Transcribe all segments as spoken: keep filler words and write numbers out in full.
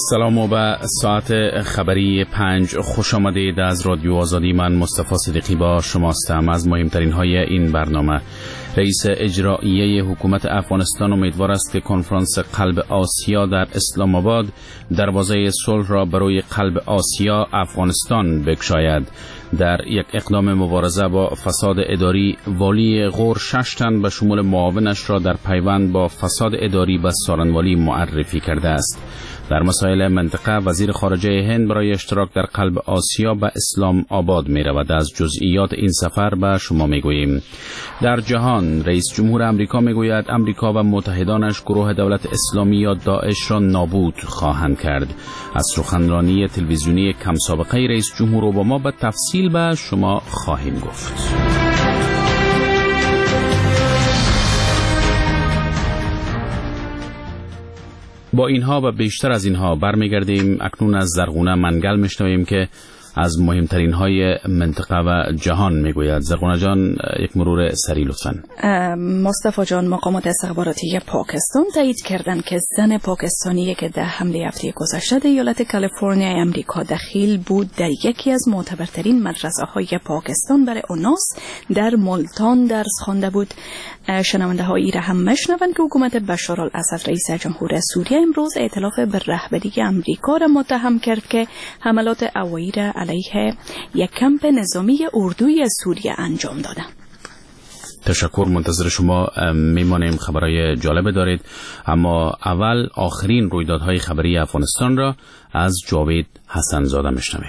سلام و به ساعت خبری پنج خوش آمدید. از رادیو آزادی من مصطفی صدیقی با شماستم. از مهمترین های این برنامه: رئیس اجرایی حکومت افغانستان امیدوار است که کنفرانس قلب آسیا در اسلام آباد دروازه صلح را برای قلب آسیا افغانستان بگشاید. در یک اقدام مبارزه با فساد اداری، والی غور شش تن به شمول معاونش را در پیوند با فساد اداری به سارنوالی معرفی کرده است. در مسائل منطقه، وزیر خارجه هند برای اشتراک در قلب آسیا به اسلام آباد می رود. از جزئیات این سفر به شما می گوییم. در جهان، رئیس جمهور امریکا می گوید امریکا و متحدانش گروه دولت اسلامی یا داعش را نابود خواهند کرد. از سخنرانی تلویزیونی کم سابقه رئیس جمهور اوباما به تفصیل به شما خواهیم گفت. با اینها و بیشتر از اینها برمیگردیم. اکنون از زرغونه منگل میشنویم که از مهمترین های منطقه و جهان میگوید. زرغونه جان، یک مرور سریع لطفاً. مصطفی جان، مقامات استخباراتی پاکستان تایید کردند که زن پاکستانی که در حمله هفته گذشته در ایالت کالیفرنیا امریکا دخیل بود در یکی از معتبرترین مدرسه های پاکستان برای اوناس در ملتان درس خوانده بود. شنونده ها ای را هم مشنوند که حکومت بشار الاسد رئیس جمهور سوریه امروز ائتلاف به رهبری امریکا را متهم کرد که حملات هوایی را علیه یک کمپ نظامی اردوی سوریه انجام داده. تشکر، منتظر شما میمانیم. خبرهای جالب دارید، اما اول آخرین رویدادهای خبری افغانستان را از جاوید حسن زاده میشنویم.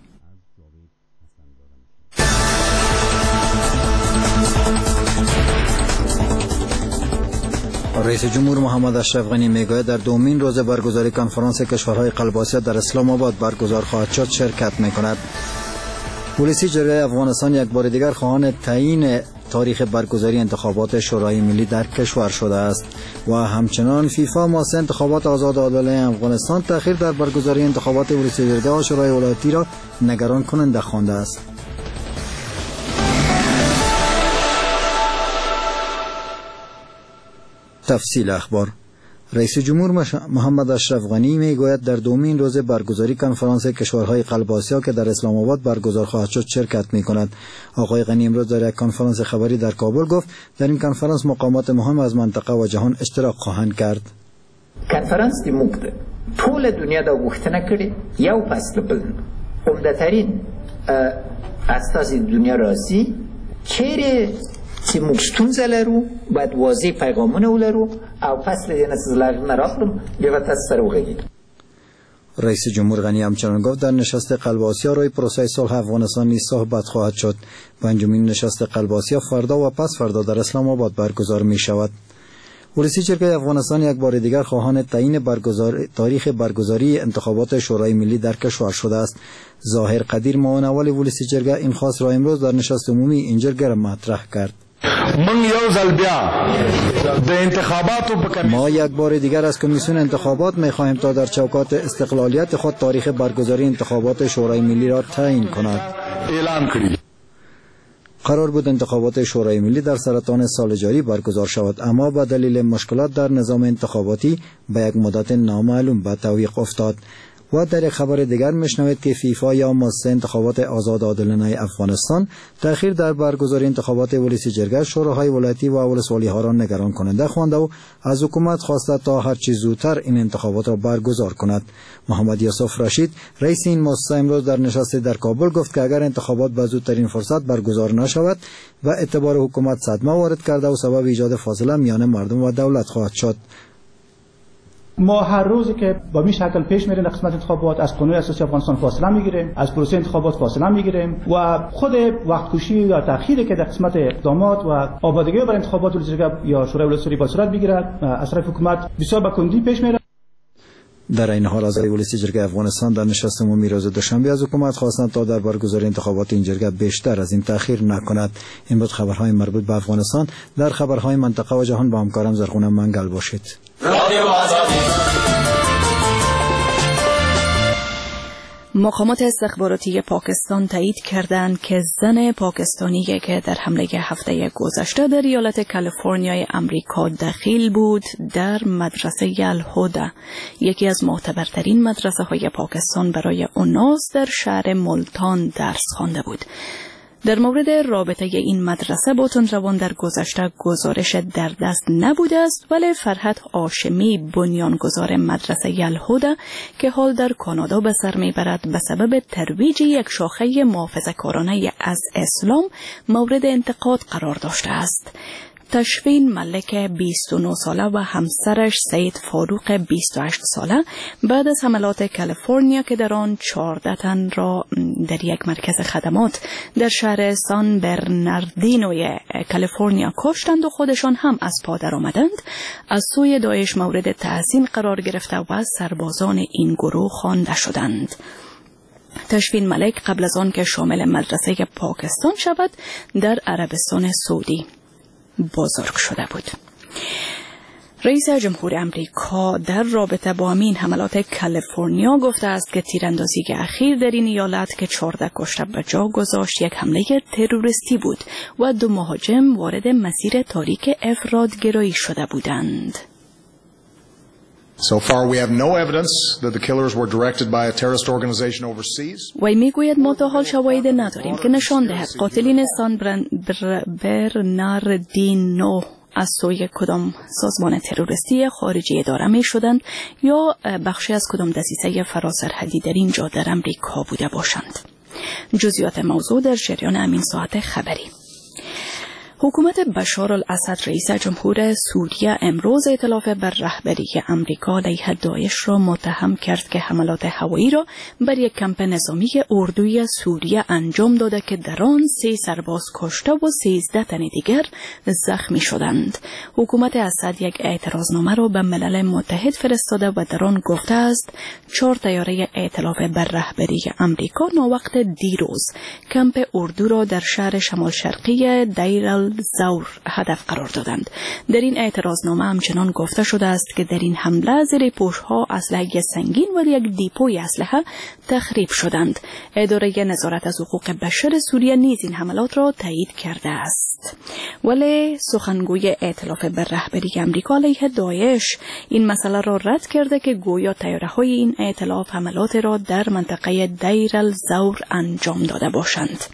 رئیس جمهور محمد اشرف غنی میگوید در دومین روز برگزاری کنفرانس کشورهای قلب آسیا در اسلام آباد برگزار خواهد شد شرکت میکند. پلیسی جرگه افغانستان یک بار دیگر خواهان تعیین تاریخ برگزاری انتخابات شورای ملی در کشور شده است و همچنان فیفا واسه انتخابات آزاد و عادلانه افغانستان تأخیر در برگزاری انتخابات ریاست جمهوری و شورای ولایتی را نگران کننده خوانده است. تفصیل اخبار: رئیس جمهور محمد اشرف غنی میگوید در دومین روز برگزاری کنفرانس کشورهای قلب آسیا که در اسلام آباد برگزار خواهد شد شرکت می‌کند. آقای غنی امروز در یک کنفرانس خبری در کابل گفت در این کنفرانس مقامات مهم از منطقه و جهان اشتراک خواهند کرد. کنفرانس دی موږ د ټول دنیا د غوښتنه کړې یو فصل بل عمدترین اساس دنیا راځي چیرې چې موږ ستونزه لرو باید واضح پیغامونه ولرو او فصل دې نه زلاغ نه راخلم بیا تاسو سره وغږیږو. رئیس جمهور غنی همچنان گفت در نشست قلب آسیا روی پروسه صلح افغانستان نیز صحبت خواهد شد. پنجمین نشست قلب آسیا فردا و پس فردا در اسلام آباد برگزار می شود. ولسی جرگه افغانستان یک بار دیگر خواهان تعیین برگزار تاریخ برگزاری انتخابات شورای ملی در کشور شده است. ظاهر قدیر معاون اول ولسی جرگه این خواست را امروز در نشست عمومی این جرگه مطرح کرد. ما یک بار دیگر از کمیسیون انتخابات می خواهیم تا در چوکات استقلالیت خود تاریخ برگزاری انتخابات شورای ملی را تعیین کند. اعلان کړي. قرار بود انتخابات شورای ملی در سرطان سال جاری برگزار شود، اما به دلیل مشکلات در نظام انتخاباتی به یک مدت نامعلوم به تعویق افتاد. و در یک خبر دیگر میشنوید که فیفا یا مؤسسه انتخابات آزاد و عادلانه افغانستان تأخیر در برگزاری انتخابات ولسی جرگه، شوراهای ولایتی و ولسوالی ها را نگران کننده خوانده و از حکومت خواسته تا هر چه زودتر این انتخابات را برگزار کند. محمد یوسف رشید رئیس این مؤسسه امروز در نشست در کابل گفت که اگر انتخابات به زودترین فرصت برگزار نشود و اعتبار حکومت صدمه وارد کرده و سبب ایجاد فاصله میان مردم و دولت خواهد شد. ما هر روزی که با این شکل پیش میریم در قسمت انتخابات از قانون اساسی افغانستان فاصله میگیریم، از پروسه انتخابات فاصله میگیریم و خود وقت‌کشی یا تأخیری که در قسمت اقدامات و آمادگی برای انتخابات ولایتی یا شورای ولایتی با صورت بگیرد از طرف حکومت بسیار با کندی پیش میره. در این حال اعضای ولسی جرگه افغانستان در نشست عمومی روز دوشنبه از حکومت خواستند تا در برگزاری انتخابات این جرگه بیشتر از این تأخیر نکند. این بود خبرهای مربوط به افغانستان. در خبرهای منطقه و جهان با همکارم زرغونه منگل باشید. مقامات استخباراتی پاکستان تایید کردند که زن پاکستانی که در حمله هفته گذشته در ایالت کالیفرنیای امریکا دخیل بود در مدرسه الهدى، یکی از معتبرترین مدرسه های پاکستان، برای اوناس در شهر ملتان درس خوانده بود. در مورد رابطه این مدرسه با تندروان در گذشته گزارش در دست نبوده است، ولی فرحت هاشمی، بنیانگذار مدرسه الهدى که حال در کانادا به سر میبرد، به سبب ترویج یک شاخه محافظه‌کارانه از اسلام مورد انتقاد قرار داشته است. تشفین ملک بیست و نه ساله و همسرش سید فاروق بیست و هشت ساله بعد از حملات کالیفرنیا که در آن چهارده تن را در یک مرکز خدمات در شهر سان برناردینوی کالیفرنیا کشتند و خودشان هم از پا درآمدند، از سوی داعش مورد تحسین قرار گرفته و سربازان این گروه خوانده شدند. تشفین ملک قبل از آن که شامل مدرسه پاکستان شود در عربستان سعودی بزرگ شده بود. رئیس جمهور امریکا در رابطه با همین حملات کالیفرنیا گفته است که تیراندازی اخیر در این ایالت که چهارده کشته به جا گذاشت یک حمله تروریستی بود و دو مهاجم وارد مسیر تاریک افراط‌گرایی شده بودند. So far we have no evidence that the killers were directed by a terrorist organization overseas. وی میگوید ما تا حال شواهد نداریم که نشان دهد قاتلین سان برناردینو از سوی کدام سازمان تروریستی خارجی اداره می شدند یا بخشی از کدام دسیسه فراسرحدی در اینجا در امریکا بوده باشند. جزئیات موضوع در جریان همین ساعت خبری. حکومت بشار الاسد رئیس جمهور سوریه امروز ائتلاف بر رهبری امریکا علیه داعش را متهم کرد که حملات هوایی را بر یک کمپ نظامی اردوی سوریه انجام داده که در آن سه سرباز کشته و سیزده تن دیگر زخمی شدند. حکومت اسد یک اعتراضنامه را به ملل متحد فرستاده و در آن گفته است چهار طیاره ائتلاف بر رهبری امریکا ناوقت دیروز کمپ اردو را در شهر شمال شرقی دیر زور هدف قرار دادند. در این اعتراضنامه همچنان گفته شده است که در این حمله زیر پوش‌ها اسلحه سنگین و یک دیپوی اسلحه تخریب شدند. اداره نظارت از حقوق بشر سوریه نیز این حملات را تایید کرده است. ولی سخنگوی ائتلاف بر رهبری امریکا علیه داعش این مسئله را رد کرده که گویا طیاره‌های این ائتلاف حملات را در منطقه دیر الزور انجام داده باشند.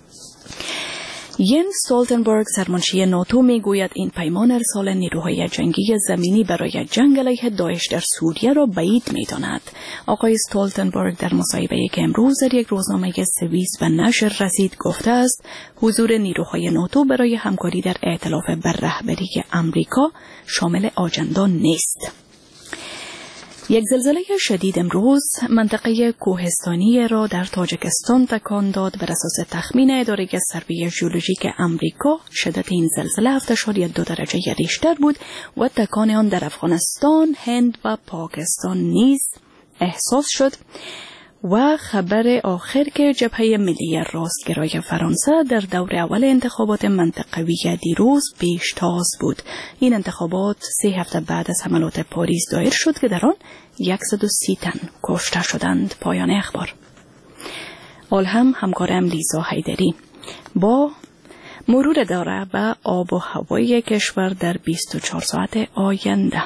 ین استولتنبرگ سرمنشی ناتو میگوید این پیمان ارسال نیروهای جنگی زمینی برای جنگ علیه داعش در سوریه را بعید می‌داند. آقای استولتنبرگ در مصاحبه‌ای که امروز در یک روزنامه سوئیس به نشر رسید گفته است حضور نیروهای ناتو برای همکاری در ائتلاف بر رهبری امریکا شامل آجندا نیست. یک زلزله شدید امروز منطقه کوهستانی را در تاجیکستان تکان داد. بر اساس تخمین اداره سروی ژئولوژیک امریکا شدت این زلزله هفت اشاریه دو درجه ریشتر بود و تکان آن در افغانستان، هند و پاکستان نیز احساس شد. و خبر آخر که جبهه ملی راستگرای فرانسه در دور اول انتخابات منطقوی دیروز پیشتاز بود. این انتخابات سه هفته بعد از حملات پاریس دایر شد که در آن صد و سی تن کشته شدند. پایان اخبار. آل هم همکارم لیزا حیدری با مرور داره به آب و هوای کشور در بیست و چهار ساعت آینده.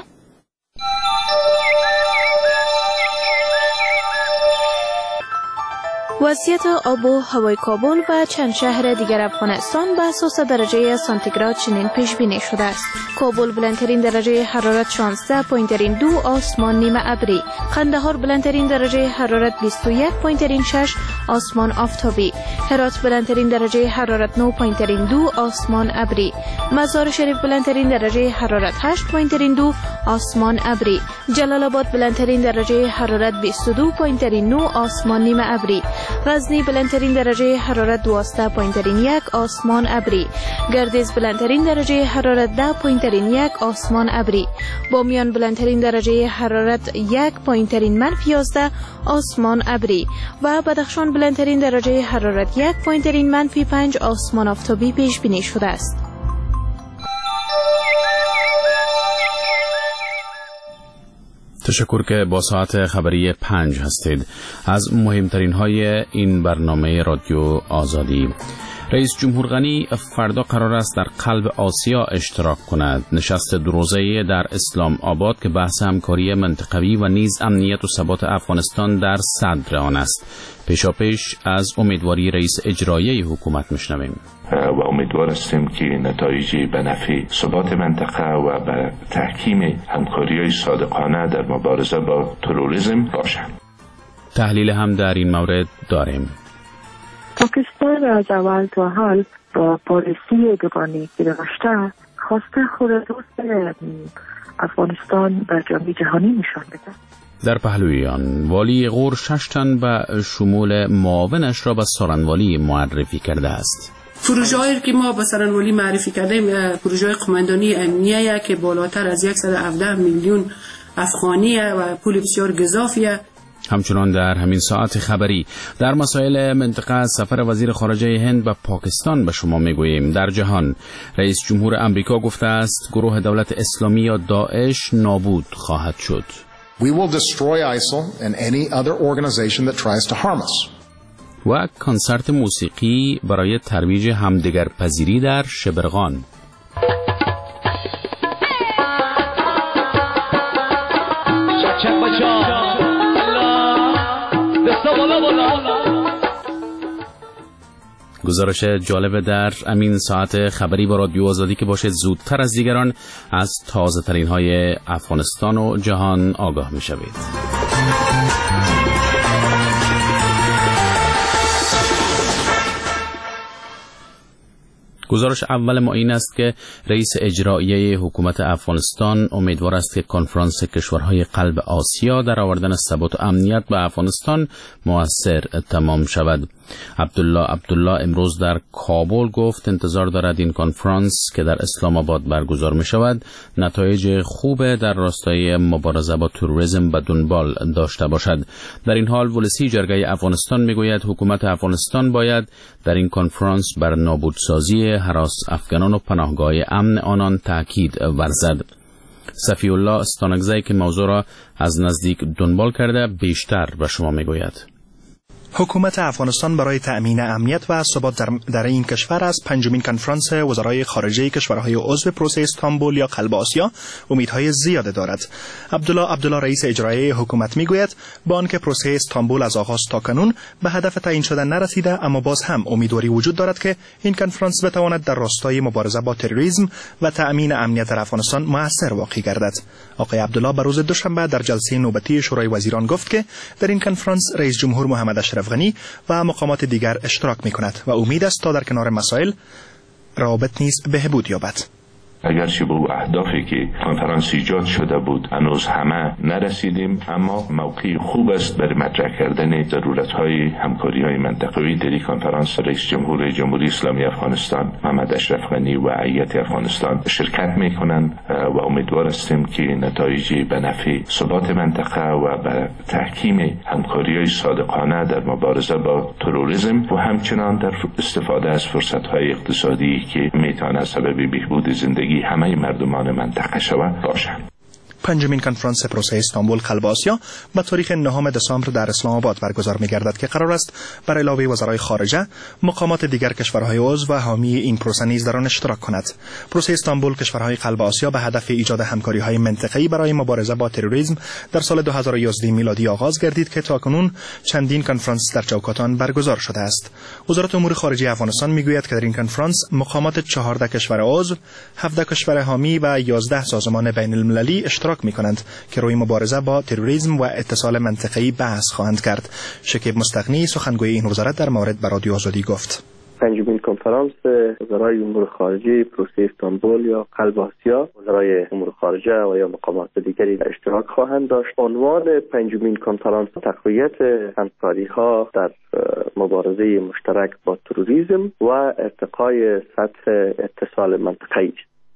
وضعیت آب و هوای کابل و چند شهر دیگر افغانستان به اساس درجه سانتیگراد چنین پیش بینی شده است. کابل بلندترین درجه حرارت شانزده و دو، آسمان نیمه ابری. قندهار بلندترین درجه حرارت بیست و یک و شش، آسمان آفتابی. هرات بلندترین درجه حرارت نه و دو، آسمان ابری. مزار شریف بلندترین درجه حرارت هشت و دو، آسمان ابری. جلال آباد بلندترین درجه حرارت بیست و دو و نه، آسمان نیمه ابری. غزنی بلندترین درجه حرارت دوازده و یک، آسمان ابری. گردیز بلندترین درجه حرارت ده و یک، آسمان ابری. بامیان بلندترین درجه حرارت یک و منفی یازده، آسمان ابری. و بدخشان بلندترین درجه حرارت یک و منفی پنج، آسمان آفتابی پیش بینی شده است. تشکر که با ساعت خبری پنج هستید. از مهمترین های این برنامه رادیو آزادی: رئیس جمهور غنی فردا قرار است در قلب آسیا اشتراک کند. نشست دو روزه‌ای در اسلام آباد که بحث همکاری منطقوی و نیز امنیت و ثبات افغانستان در صدر آن است. پیشاپیش از امیدواری رئیس اجرایی حکومت میشنویم. و امیدوار هستیم که نتایجی به نفع ثبات منطقه و به تحکیم همکاری‌های صادقانه در مبارزه با تروریسم باشد. تحلیل هم در این مورد داریم. پاکستان از اول تا حال با پالیسی دوگانگی که داشته خواسته خود دوست افغانستان به جامعه جهانی نشان بده. در پهلوی آن والی غور شش تن به شمول معاونش را به سارنوالی معرفی کرده است. پروژه هایی که ما به سارنوالی معرفی کردیم پروژه های قماندانی امنیه که بالاتر از صد و هفده میلیون افغانیه و پول بسیار گزافیه. همچنان در همین ساعت خبری در مسائل منطقه سفر وزیر خارجه هند به پاکستان به شما میگوییم. در جهان رئیس جمهور امریکا گفته است گروه دولت اسلامی یا داعش نابود خواهد شد. We will destroy ISIL and any other organization that tries to harm us. و کنسرت موسیقی برای ترویج همدیگرپذیری در شبرغان. گزارش جالب در امین ساعت خبری با رادیو آزادی که باشد زودتر از دیگران از تازه ترین های افغانستان و جهان آگاه می شوید. گزارش اول ما این است که رئیس اجرایی حکومت افغانستان امیدوار است که کنفرانس کشورهای قلب آسیا در آوردن ثبات و امنیت به افغانستان موثر تمام شود. عبدالله عبدالله امروز در کابل گفت انتظار دارد این کنفرانس که در اسلام آباد برگزار می شود نتایج خوب در راستای مبارزه با تروریسم به دنبال داشته باشد. در این حال ولسی جرگه افغانستان می گوید حکومت افغانستان باید در این کنفرانس بر نابودسازی هراس افغانان و پناهگاه امن آنان تاکید ورزد. صفی الله استانگزی که موضوع را از نزدیک دنبال کرده بیشتر به شما می گوید. حکومت افغانستان برای تأمین امنیت و ثبات در, در این کشور از پنجمین کنفرانس وزرای خارجه کشورهای عضو پروسه استانبول یا قلب آسیا امیدهای زیاده دارد. عبدالله عبدالله رئیس اجرایی حکومت میگوید با آنکه پروسه استانبول از آغاز تا کنون به هدف تعیین شدن نرسیده، اما باز هم امیدواری وجود دارد که این کنفرانس بتواند در راستای مبارزه با تروریسم و تأمین امنیت در افغانستان مؤثر واقع گردد. آقای عبدالله بر روز دوشنبه در جلسه نوبتی شورای وزیران گفت که در این کنفرانس رئیس جمهور محمد اشرف غنی و مقامات دیگر اشتراک می‌کند و امید است تا در کنار مسائل روابط نیز بهبود یابد. اگرچه به اهدافی که کنفرانس ایجاد شده بود هنوز همه نرسیدیم، اما موقعی خوب است برای مطرح کردن ضرورت‌های همکاری‌های منطقه‌ای. در این کنفرانس رئیس جمهور جمهوری اسلامی افغانستان محمد اشرف غنی و هیئت افغانستان شرکت می‌کنند و امیدوار هستیم که نتایجی به نفع ثبات منطقه و به تحکیم همکاری‌های صادقانه در مبارزه با تروریسم و همچنان در استفاده از فرصت‌های اقتصادی که می‌تواند سبب بهبود زندگی همه مردمان منطقه شود باشند. پنجمین کنفرانس پروسه استانبول قلب آسیا به تاریخ نهم دسامبر در اسلام آباد برگزار می‌گردد که قرار است بر علاوه وزرای خارجه مقامات دیگر کشورهای عضو و حامی این پروسه نیز در آن اشتراک کند. پروسه استانبول کشورهای قلب آسیا به هدف ایجاد همکاری‌های منطقه‌ای برای مبارزه با تروریسم در سال دو هزار و یازده میلادی آغاز گردید که تاکنون چندین کنفرانس در چوکات آن برگزار شده است. وزارت امور خارجه افغانستان می‌گوید که در این کنفرانس مقامات چهارده کشور عضو، هفده کشور حامی و یازده سازمان بین‌المللی اشتراک می‌کنند که روی مبارزه با تروریسم و اتصال منطقه‌ای بحث خواهند کرد. شکیب مستغنی سخنگوی این وزارت در مورد به رادیو آزادی گفت: پنجمین کنفرانس وزرای امور خارجه پروسه استانبول یا قلب آسیا، وزرای امور خارجه و یا مقامات دیگری در اشتراک خواهند داشت. عنوان پنجمین کنفرانس تقویت همکاری‌ها در مبارزه مشترک با تروریسم و ارتقای سطح اتصال منطقه‌ای.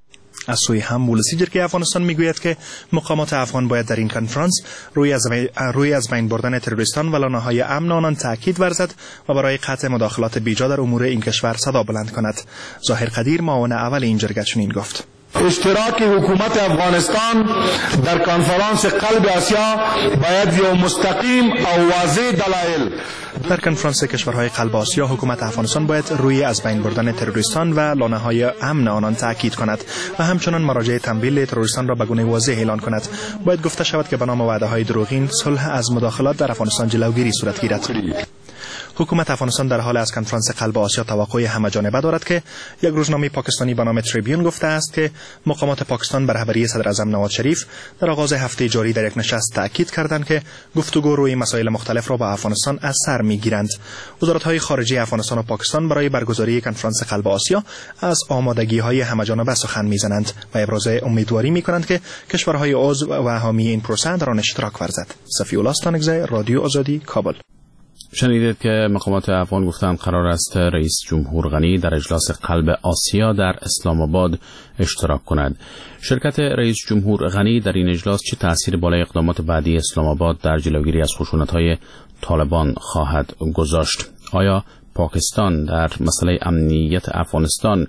از سوی هم ولسی جرگه افغانستان میگوید که مقامات افغان باید در این کنفرانس روی از روی از بین بردن تروریستان و لانه‌های امن آنان تاکید ورزد و برای قطع مداخلات بیجا در امور این کشور صدا بلند کند. ظاهر قدیر معاون اول این جرگه چنین گفت: اشتراک حکومت افغانستان در کنفرانس قلب آسیا باید یا مستقیم او واضح دلایل. در کنفرانس کشورهای قلب آسیا حکومت افغانستان باید روی از بین بردن تروریستان و لانه‌های امن آنان تاکید کند و همچنان مراجع تنبیل تروریستان را به گونه واضح اعلان کند. باید گفته شود که به نام وعده‌های دروغین صلح از مداخلات در افغانستان جلوگیری صورت گیرد. حکومت افغانستان در حال از کنفرانس قلب آسیا توقع همه‌جانبه دارد که یک روزنامه پاکستانی به نام تریبیون گفته است که مقامات پاکستان بر رهبری صدر اعظم نواز شریف در آغاز هفته جاری در یک نشست تاکید کردند که گفتگو روی مسائل مختلف را با افغانستان از سر می‌گیرند. وزارت‌های خارجه افغانستان و پاکستان برای برگزاری کنفرانس قلب آسیا از آمادگی‌های همه‌جانبه سخن می‌زنند و ابراز امیدواری می‌کنند که کشورهای عضو و حامی این پروسه در آن اشتراک ورزد. صفی الله استانکزی، رادیو آزادی، کابل. شنیدید که مقامات افغان گفتند قرار است رئیس جمهور غنی در اجلاس قلب آسیا در اسلام آباد اشتراک کند. شرکت رئیس جمهور غنی در این اجلاس چه تأثیر بالای اقدامات بعدی اسلام آباد در جلوگیری از خشونت‌های طالبان خواهد گذاشت؟ آیا پاکستان در مسئله امنیت افغانستان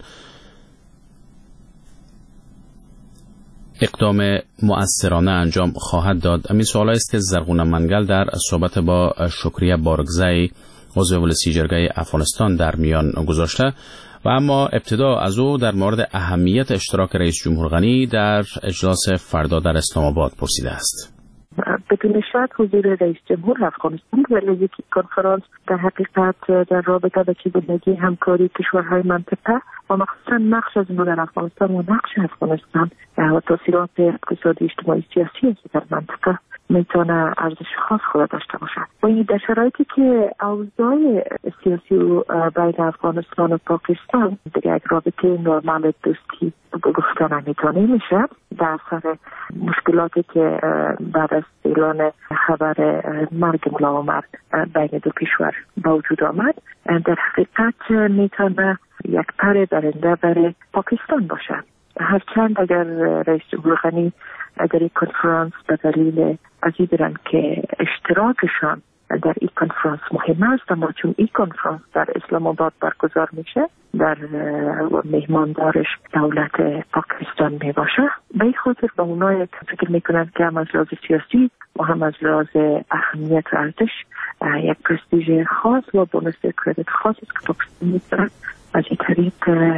اقدام مؤثرانه انجام خواهد داد؟ همین سوال است که زرغونه منگل در صحبت با شکریه بارگزی عضو ولسی جرگه افغانستان در میان گذاشته و اما ابتدا از او در مورد اهمیت اشتراک رئیس جمهور غنی در اجلاس فردا در اسلام آباد پرسیده است. بدون شک حضور رئیس جمهور افغانستان در یک کنفرانس در حقیقت در رابطه با چگونگی همکاری کشورهای منطقه و مخصوصا نقش از ما در افغانستان و نقش افغانستان و تاثیرات اقتصادی اجتماعی سیاسی در منطقه میتونه ارزش خاص خود داشته باشد. و این در شرایطی که اوضاع سیاسی و بین افغانستان و پاکستان دیگه یک رابطه نرمال دوستی گفتن نمیتونه میشه در اثر مشکلاتی که بعد از اعلان خبر مرگ ملا عمر بین دو کشور با وجود آمد در حقیقت میتونه یک پر برنده برای پاکستان باشد. هرچند اگر رئیس جمهور غنی در این کنفرانس به دلیل ازی برن که اشتراکشان در این کنفرانس مهم است، اما چون این کنفرانس در اسلام آباد برگزار میشه در مهماندارش دولت پاکستان می باشه، به این خاطر با اونایی که فکر میکنند که هم از لحاظ سیاسی و هم از لحاظ اهمیت و ارزش یک پرستیژ خاص و بونوس کردیت خاص است که پاکستان میتونه از این طریق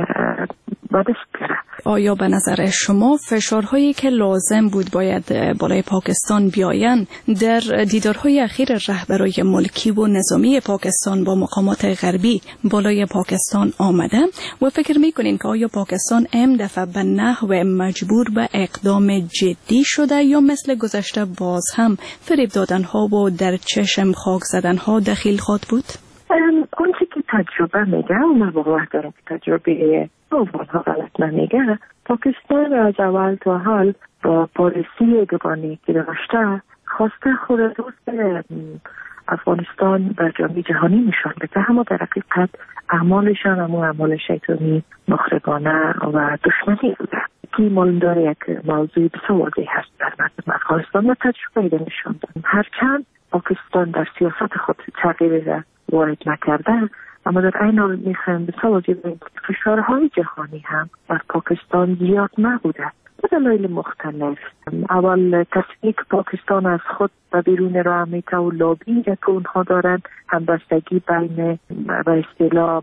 بدست بیاره. آیا به نظر شما فشارهایی که لازم بود باید بالای پاکستان بیاین در دیدارهای اخیر رهبرای ملکی و نظامی پاکستان با مقامات غربی بالای پاکستان آمده و فکر میکنین که آیا پاکستان ام دفعه به نحو مجبور به اقدام جدی شده یا مثل گذشته باز هم فریب دادنها و در چشم خاک زدنها دخیل خواهد بود؟ اون چی که تجربه میگه و من باور دارم که تجربه افغانها غلط نمیگه، پاکستان از اول تا حال با پالیسی دوگانه که داشته خواسته خود دوست افغانستان بر جامعه جهانی نشان بده، اما در حقیقت اعمالشان اما اعمال شیطانی مخربانه و دشمنی بوده که مالندار یک موضوع بسیار واضح هست در مردم افغانستان و تجربه ده نشان داد. هرچند پاکستان در سیاست خود تغییر وارد نکرده، اما در این حال میخوایم به توجه به فشارهای جهانی هم بر پاکستان زیاد نبوده به دلایل مختلف. اول تصدیق پاکستان از خود و بیرون را میته و لابی که اونها دارند، همبستگی بین به اصطلاح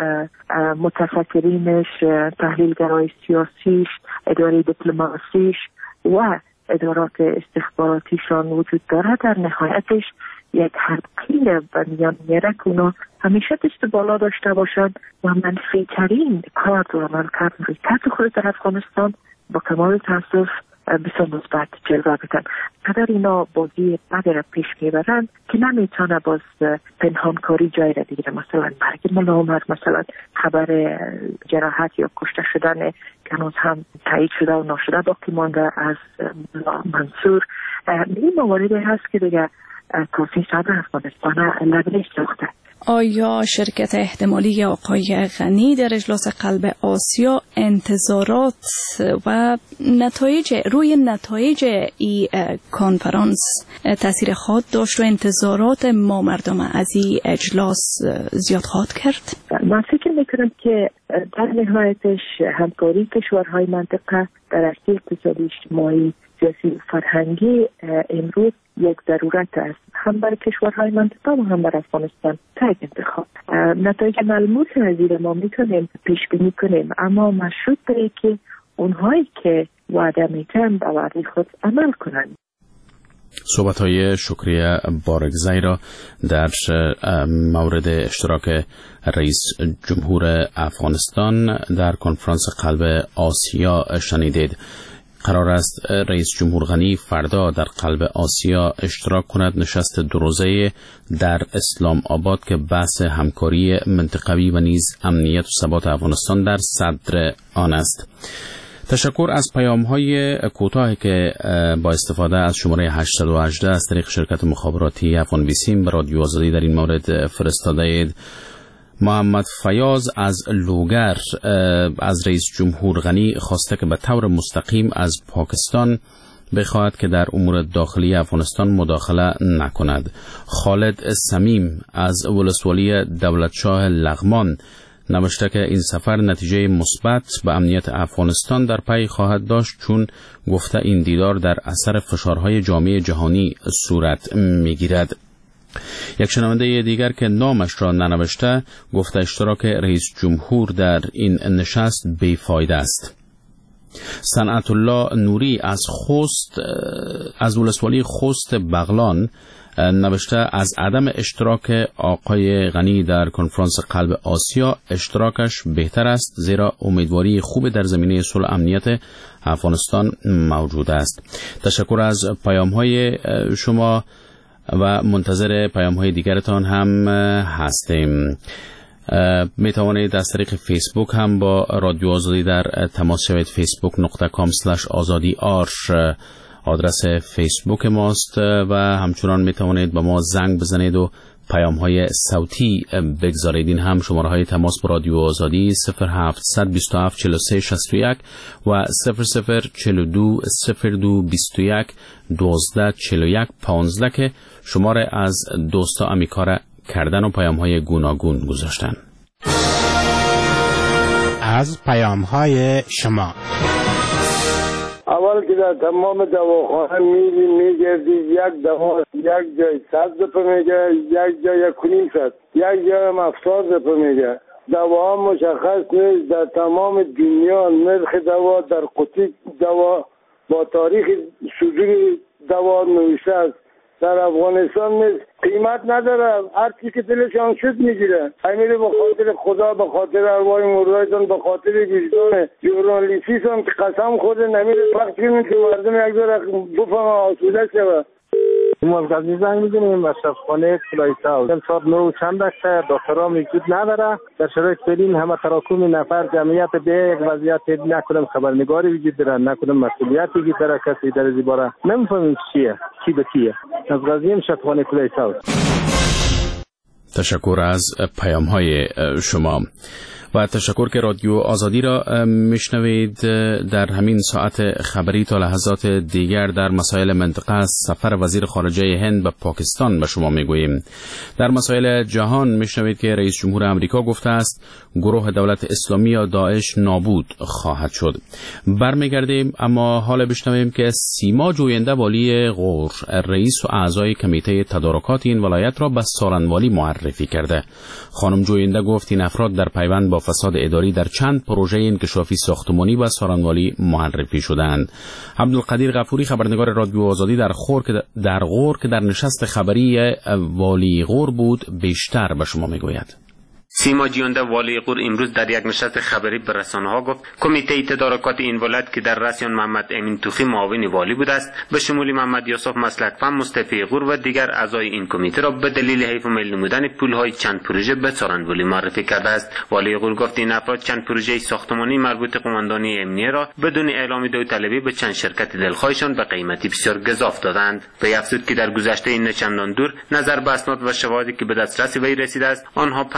متفکرینش، تحلیلگرای سیاسیش، اداره دیپلماسیش و ادارات استخباراتیشان وجود دارد. در نهایتش یک حرقیل و میان میره که اونا همیشه دست بالا داشته باشند و منفی ترین کار و عمل کرد خود در افغانستان با کمال تاسف بسیار مثبت جلوه بدن. قدر اینا بازی بد را پیش میبرند که نمیتونه باز پنهانکاری جای را دیگه، مثلا مرگ ملا عمر، مثلا خبر جراحت یا کشته شدن که هنوز هم تایید شده و ناشده باقی مانده از منصور. این مواردی هست که دیگه کافی صدر افغانستان لبنش ساخته. آیا شرکت احتمالی آقای غنی در اجلاس قلب آسیا انتظارات و نتایج روی نتایج این کنفرانس تاثیر خود داشت و انتظارات ما مردم از این اجلاس زیاد خواهد کرد؟ من فکر میکنم که در نهایتش همکاری کشورهای منطقه در عرصه اقتصادی، اجتماعی، سیاسی، فرهنگی امروز یک ضرورت است، هم برای کشورهای منطقه و هم برای افغانستان. تا انتخاب نتایج ملموس از این ما میتونیم پیش بینی کنیم، اما مشروط به که اونهایی که وعده میتن به وعده خود عمل کنند. صحبت‌های شکریه بارگزایی را در مورد اشتراک رئیس جمهور افغانستان در کنفرانس قلب آسیا شنیدید. قرار است رئیس جمهور غنی فردا در قلب آسیا اشتراک کند. نشست دو روزه در اسلام آباد که بحث همکاری منطقوی و نیز امنیت و ثبات افغانستان در صدر آن است. تشکر از پیام‌های کوتاهی که با استفاده از شماره هشتصد و هجده از طریق شرکت مخابراتی افغان ویسیم به رادیو آزادی در این مورد فرستاده اید. محمد فیاض از لوگر از رئیس جمهور غنی خواسته که به طور مستقیم از پاکستان بخواهد که در امور داخلی افغانستان مداخله نکند. خالد سمیم از ولسوالی دولتشاه لغمان نوشته که این سفر نتیجه مثبت به امنیت افغانستان در پی خواهد داشت، چون گفته این دیدار در اثر فشارهای جامعه جهانی صورت میگیرد. یک شنونده دیگر که نامش را ننوشته گفته اشتراک رئیس جمهور در این نشست بیفایده است. صنعت الله نوری از خوست از ولسوالی خوست بغلان نوشته از عدم اشتراک آقای غنی در کنفرانس قلب آسیا اشتراکش بهتر است، زیرا امیدواری خوب در زمینه صلح امنیت افغانستان موجود است. تشکر از پیام‌های شما و منتظر پیام‌های دیگرتان هم هستیم. می توانید از طریق فیسبوک هم با رادیو آزادی در تماس شوید. فیسبوک نقطه کام اسلش آزادی آرش آدرس فیسبوک ماست و همچنان می توانید با ما زنگ بزنید و پیام های صوتی بگذارید. این هم شماره های تماس با رادیو آزادی صفر هفتصد بیست و هفت چهل و سه شصت و یک و صفر صفر چهل و دو صفر دو بیست و یک دوازده چهل و یک پانزده که شماره از دوستا امیکار کردن و پیام های گوناگون گذاشتن. از پیام های شما اول که در تمام دواخانه میری میگردی یک دوا یک جای صد روپه میگه، یک جای یک کنیم صد، یک جای هم هفتاد روپه میگه. دوا مشخص نیست. در تمام دنیا نرخ دوا در قطعه دوا با تاریخ صدور دوا نوشته است. در افغانستان نیست، قیمت نداره، هر چی که دلشان شد میگیره. همین به خاطر خدا، به خاطر ارواح مردایتان، به خاطر وجدان ژورنالیستیشون که قسم خورده نمیره وقت کنید که مردم یک ذره بفهمه آسوده شوه. ما از غزنی زنگ میزنیم و شفاخانه کلایساو ساعت نه چند دقیقه دکترها موجود نداره. در شرایط فعلی همه تراکم نفر جمعیت به یک وضعیت نکنم خبرنگاری وجود داره، نکنم مسئولیتی که داره کسی در این باره نمیفهمیم چیه کی به کیه. از غزنی شفاخانه کلایساو. تشکر از پیام های شما و تشکر که رادیو آزادی را میشنوید. در همین ساعت خبری تا لحظات دیگر در مسائل منطقه سفر وزیر خارجه هند به پاکستان به شما میگوییم. در مسائل جهان میشنوید که رئیس جمهور امریکا گفته است گروه دولت اسلامی یا داعش نابود خواهد شد. برمیگردیم اما حال بشنویم که سیما جوینده والی غور رئیس و اعضای کمیته تدارکات این ولایت را به سارنوالی معرفی کرده. خانم جوینده گفت این افراد در پیوند با فساد اداری در چند پروژه انکشافی ساختمانی و سارنوالی معرفی شدند. عبدالقدیر غفوری خبرنگار رادیو آزادی در غور که در غور که در نشست خبری والی غور بود بیشتر به شما میگوید. سیما جیونده والی غور امروز در یک نشست خبری به رسانه‌ها گفت کمیته تدارکات این ولایت که در رأس آن محمد امین توخی معاون والی بود است به شمول محمد یوسف مسلک فهم مستفی غور و دیگر اعضای این کمیته را به دلیل حیف و میل نمودن پول‌های چند پروژه به سارنوالی معرفی کرده است. والی غور گفت این افراد چند پروژه ساختمانی مربوط قماندانی امنیه را بدون اعلام داوطلبی به چند شرکت دلخواهشان به قیمتی بسیار گزاف دادند. و افزود که در گذشته این چندان دور نظر به اسناد و شواهدی که به دسترس وی رسیده است آنها پنج پروژه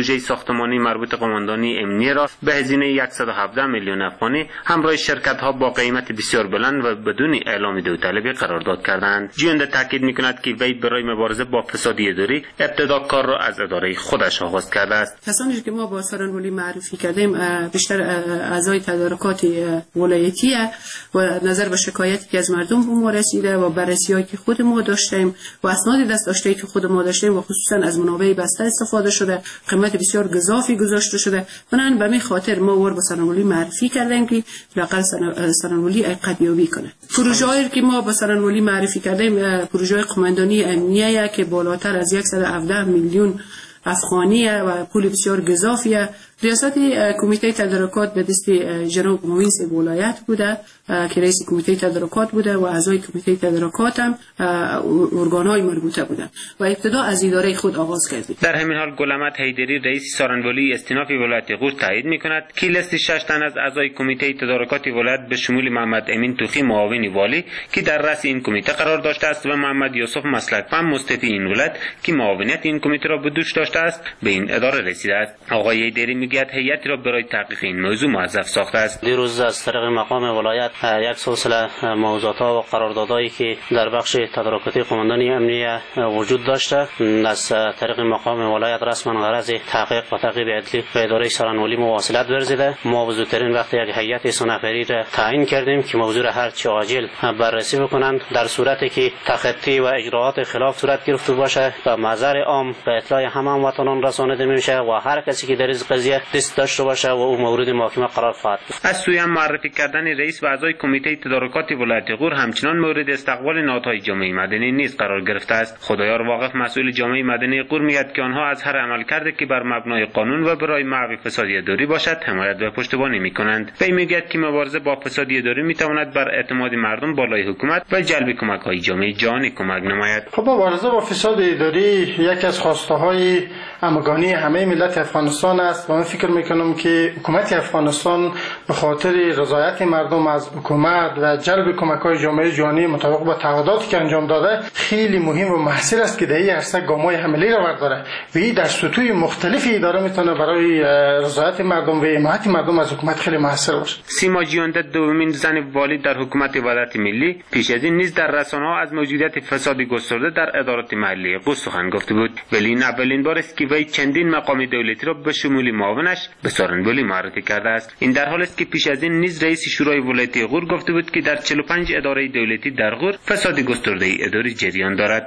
پروژه ساختمانی مربوط قماندانی امنیه را به هزینه صد و هفده میلیون افغانی همراه شرکت‌ها با قیمت بسیار بلند و بدون اعلام داوطلبی قرارداد کردند. جیونده تاکید می‌کند که وی برای مبارزه با فساد اداری ابتدا کار را از اداره خودش آغاز کرده است. کسانی که ما با سرانولی معرفی کردیم بیشتر اعضای تدارکات ولایتی و نظر به شکایتی که از مردم به ما رسیده و بررسی‌هایی که خود ما داشتیم و اسناد دست داشته که خود ما داشتیم و خصوصا از منابع بسته استفاده شده، قیمت بسیار گزافی گذاشته شده. بنابراین به همین خاطر ما ور به سرانولی معرفی کردیم که لاقل سرانولی قدیابی کنه. پروژه‌ای که ما به سرانولی معرفی کردیم پروژه قماندانی امنیه که بالاتر از صد و هفده میلیون افغانیه و پول بسیار گزافیه. ریاست کمیته تدارکات به دست جناب معین صاحب ولایت بوده که رئیس کمیته تدارکات بوده و اعضای کمیته تدارکات هم ارگان‌های مربوطه بودند و ابتدا از اداره خود آغاز کردیم. در همین حال گلامت حیدری رئیس سارنولی استیناف ولایت غور تایید می‌کند که لیست شش تن از اعضای کمیته تدارکات ولایت به شمول محمد امین توخی معاون والی که در رأس این کمیته قرار داشته است و محمد یوسف مسلک‌فهم مستفی این ولایت که معاونیت این کمیته را به دوش داشته است به این اداره رسیده است. آقای حیدری میگوید هیئتی را برای تحقیق این موضوع موظف ساخته است. دیروز از طریق مقام ولایت یک سلسله موضوعات و قراردادهایی که در بخش تدارکاتی قماندانی امنیه وجود داشته از طریق مقام ولایت رسما غرض تحقیق و تعقیب عدلی به اداره سرانولی مواصلت ورزیده. ما به زودترین وقت یک هیئت سه نفری را تعیین کردیم که موضوع را هر چه عاجل بررسی بکنند. در صورتی که تخطی و اجراءات خلاف صورت گرفته باشه به محضر عام به اطلاع همه هموطنان رسانیده میشه و هر کسی که در این قضیه دست داشته باشه و او مورد محاکمه قرار خواهد گرفت. از سوی هم معرفی کردن رئیس و اعضای کمیته تدارکات ولایت غور همچنان مورد استقبال نهادهای جامعه مدنی نیز قرار گرفته است. خدایار واقف مسئول جامعه مدنی غور میگوید که آنها از هر عملکردی که بر مبنای قانون و برای محو فساد اداری باشد حمایت و پشتیبانی میکنند. وی میگوید که مبارزه با فساد اداری میتواند بر اعتماد مردم بالای حکومت و جلب کمک‌های جامعه جهانی کمک نماید. خب مبارزه با فساد اداری یکی از خواسته‌های همگانی همه ملت افغانستان است و من فکر میکنم که حکومت افغانستان به خاطر رضایت مردم از حکومت و جلب کمک‌های جامعه جهانی مطابق با تعهداتی که انجام داده خیلی مهم و محصول است که در این عرصه گام‌های حمله را برداره و این در سطوح مختلفی اداره میتونه برای رضایت مردم و حمایت مردم از حکومت خیلی محصول باشه. سیما جیونده دومین زن والی در حکومت وحدت ملی پیش از این نیز در رسانه‌ها از موجودیت فساد گسترده در ادارات محلی غور سخن گفته بود، ولی این اولین بار است که وی چندین مقام دولتی را به شمول معاونش به سارنولی معرفی کرده است. این در حالی است که پیش از این نیز رئیس شورای ولایتی غور گفته بود که در چهل و پنج اداره دولتی در غور فساد گسترده اداری جریان دارد.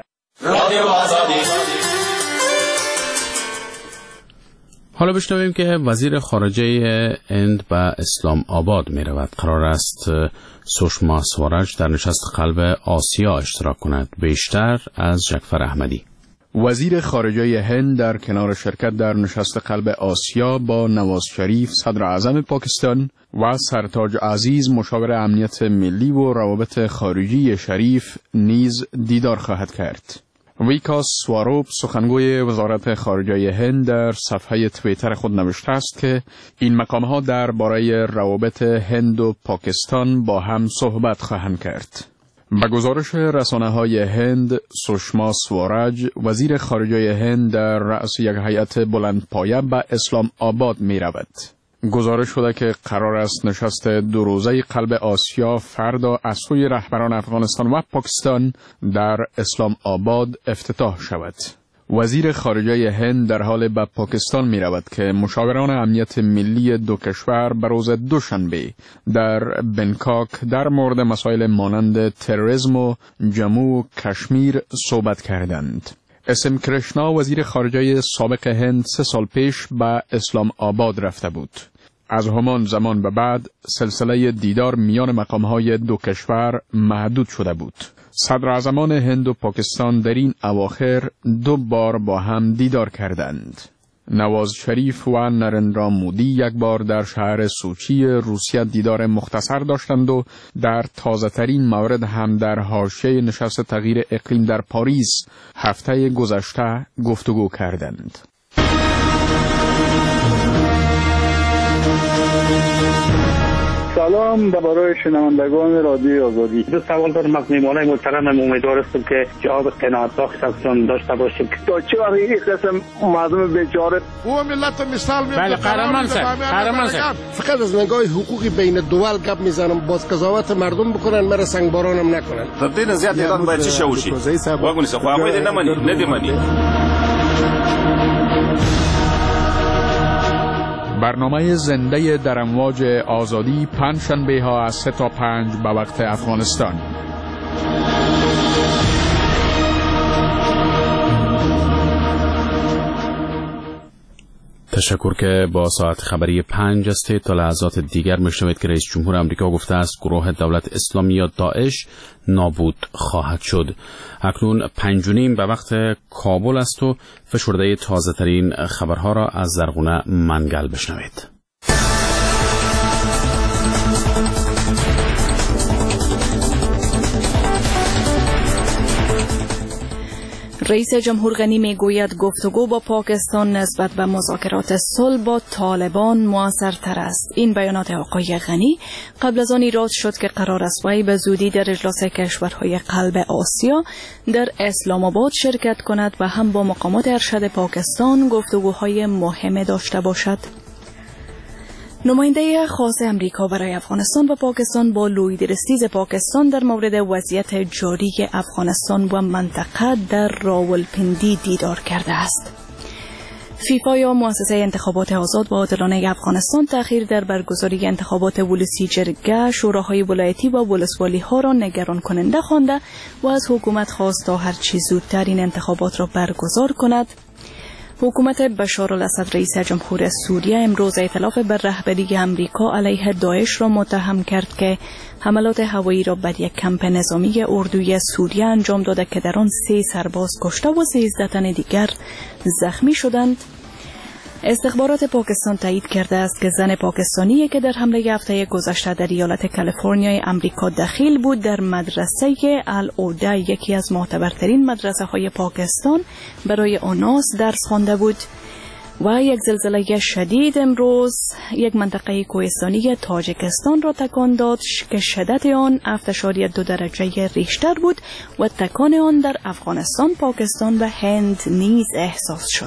حالا بشنویم که وزیر خارجه هند به اسلام آباد می رود. قرار است سشما سوارج در نشست قلب آسیا اشتراک کند. بیشتر از جعفر احمدی. وزیر خارجه هند در کنار شرکت در نشست قلب آسیا با نواز شریف صدر اعظم پاکستان و سرتاج عزیز مشاور امنیت ملی و روابط خارجی شریف نیز دیدار خواهد کرد. ویکاس سواروپ سخنگوی وزارت خارجه هند در صفحه توییتر خود نوشته است که این مقام‌ها درباره روابط هند و پاکستان با هم صحبت خواهند کرد. به گزارش رسانه‌های هند، سشما سوارج وزیر خارجه هند در رأس یک هیئت بلندپایه به اسلام آباد می رود. گزارش شده که قرار است نشست دو روزه قلب آسیا فردا از سوی رهبران افغانستان و پاکستان در اسلام آباد افتتاح شود. وزیر خارجه هند در حال به پاکستان می رود که مشاوران امنیت ملی دو کشور به روز دوشنبه در بنکاک در مورد مسائل مانند تروریسم و جمو و کشمیر صحبت کردند. اسم کرشنا وزیر خارجه سابق هند سه سال پیش به اسلام آباد رفته بود. از همان زمان به بعد سلسله دیدار میان مقام‌های دو کشور محدود شده بود. صدر اعظمان هند و پاکستان در این اواخر دو بار با هم دیدار کردند. نواز شریف و نرندرا مودی یک بار در شهر سوچی روسیه دیدار مختصر داشتند و در تازه ترین مورد هم در حاشیه نشست تغییر اقلیم در پاریس هفته گذشته گفتگو کردند. سلام برای شنوندگان رادیو آزادی. دو سوال دارم مقنی مولای محترم، امیدوار هستم که جواب قناعت بخش ازتون داشته باشیم. تا چه وقت این قسم مردم بیچاره او ملت مثال میاد. بله قهرمان صاحب، قهرمان صاحب. فقط از نگاه حقوقی بین دول گپ میزنم، باز قضاوت مردم بکنن، مرا سنگبارانم نکنن. تبدیل زیاد ایران باید چه شوشی؟ واگونی سه خواهی ده نمانی، ندیمانی. برنامه زنده در امواج آزادی پنجشنبه ها از سه تا پنج به وقت افغانستان. تشکر که با ساعت خبری پنج است. تا لحظات دیگر میشنوید که رئیس جمهور آمریکا گفته است گروه دولت اسلامی یا داعش نابود خواهد شد. اکنون پنج و نیم به وقت کابل است و فشرده تازه ترین خبرها را از زرغونه منگل بشنوید. رئیس جمهور غنی میگوید گفتگو با پاکستان نسبت به مذاکرات صلح با طالبان موثرتر است. این بیانات آقای غنی قبل از آن ایراد شد که قرار است وی به زودی در اجلاس کشورهای قلب آسیا در اسلام آباد شرکت کند و هم با مقامات ارشد پاکستان گفتگوهای مهم داشته باشد. نماینده خاص امریکا برای افغانستان و پاکستان با لوید رستیز پاکستان در مورد وضعیت جاری افغانستان و منطقه در راولپندی دیدار کرده است. فیفا یا مؤسسه انتخابات آزاد و عادلانه افغانستان تأخیر در برگزاری انتخابات ولسی جرگه، شوراهای ولایتی و ولسوالی ها را نگران کننده خوانده و از حکومت خواست تا هر چه زودتر این انتخابات را برگزار کند. حکومت بشار الاسد رئیس جمهور سوریه امروز ائتلاف بر رهبری امریکا علیه داعش را متهم کرد که حملات هوایی را بر یک کمپ نظامی اردوی سوریه انجام داده که در آن سه سرباز کشته و سیزده تن دیگر زخمی شدند. استخبارات پاکستان تایید کرده است که زن پاکستانی که در حمله هفته گذشته در ایالت کالیفرنیا امریکا دخیل بود در مدرسه العوده، یکی از معتبرترین مدرسه های پاکستان، برای آناس درس خوانده بود و یک زلزله شدید امروز یک منطقه کوهستانی تاجیکستان را تکان داد که شدت آن هفت اشاریه دو درجه ریشتر بود و تکان آن در افغانستان، پاکستان و هند نیز احساس شد.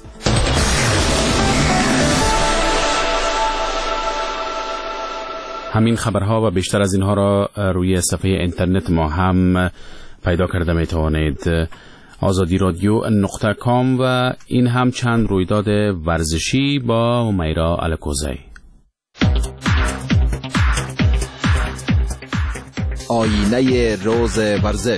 همین خبرها و بیشتر از اینها را روی صفحه اینترنت ما هم پیدا کرده می توانید. آزادی رادیو نقطه کام و این هم چند رویداد ورزشی با میرا الکوزی. آینه روز ورزش.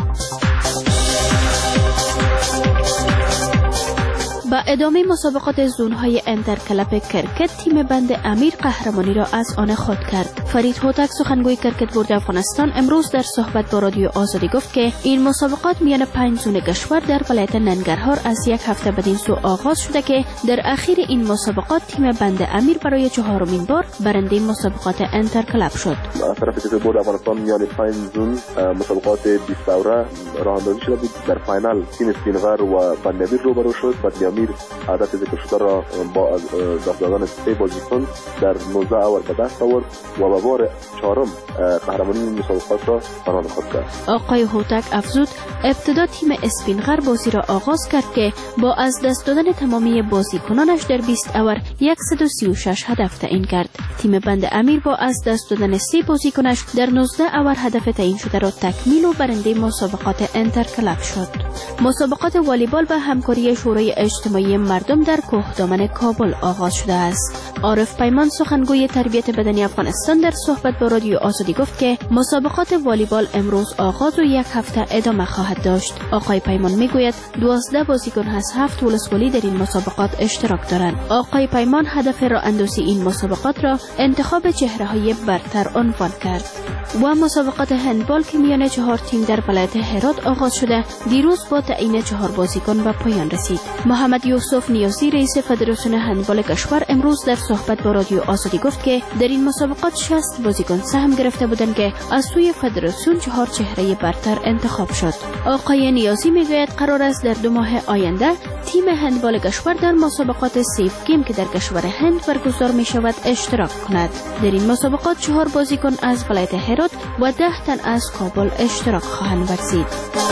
با ادامه مسابقات زونهای انتر کلب کرکت، تیم بند امیر قهرمانی را از آن خود کرد. فرید هوتک سخنگوی کرکت بورد افغانستان امروز در صحبت با رادیو آزادی گفت که این مسابقات میان پنج زون کشور در ولایت ننگرهار از یک هفته بدین سو آغاز شده که در اخیر این مسابقات تیم بند امیر برای چهارمین بار برنده مسابقات انتر کلب شد. از طرف کرکت بورد افغانستان میان پنج زون مسابقات بیست دوره راه اندازی شده بود. در فینال تیم سپینغر و بند امیر روبرو شد. بند امیر عادت ذکر شده را با دست دادن سه بازیکن در نوزده اوور به دست آورد و به بار چهارم قهرمانی مسابقات را برای خود کرد. آقای هوتک افزود ابتدا تیم اسپینغر بازی را آغاز کرد که با از دست دادن تمامی بازیکنانش در بیست اوور صد و سی و شش هدف تعیین کرد. تیم بند امیر با از دست دادن سه بازیکنش در نوزده اوور هدف تعیین شده را تکمیل و برنده مسابقات انتر کلب شد. مسابقات والیبال به همکاری شورای اجتماعی مردم در کوهدامن کابل آغاز شده است. عارف پیمان سخنگوی تربیت بدنی افغانستان در صحبت با رادیو آزادی گفت که مسابقات والیبال امروز آغاز و یک هفته ادامه خواهد داشت. آقای پیمان میگوید دوازده بازیکن از هفت ولسوالی در این مسابقات اشتراک دارند. آقای پیمان هدف راه اندازی این مسابقات را انتخاب چهره‌های برتر عنوان کرد. و مسابقات هندبال که میان چهار تیم در ولایت هرات آغاز شده دیروز با تعیین چهار بازیکن به پایان رسید. محمد محمد یوسف نیازی رئیس فدراسیون هندبال کشور امروز در صحبت با رادیو آزادی گفت که در این مسابقات شصت بازیکن سهم گرفته بودند که از سوی فدراسیون چهار چهره برتر انتخاب شد. آقای نیازی میگوید قرار است در دو ماه آینده تیم هندبال کشور در مسابقات سیف گیم که در کشور هند برگزار می شود اشتراک کند. در این مسابقات چهار بازیکن از ولایت هرات و ده تن از کابل اشتراک خواهند ورزید.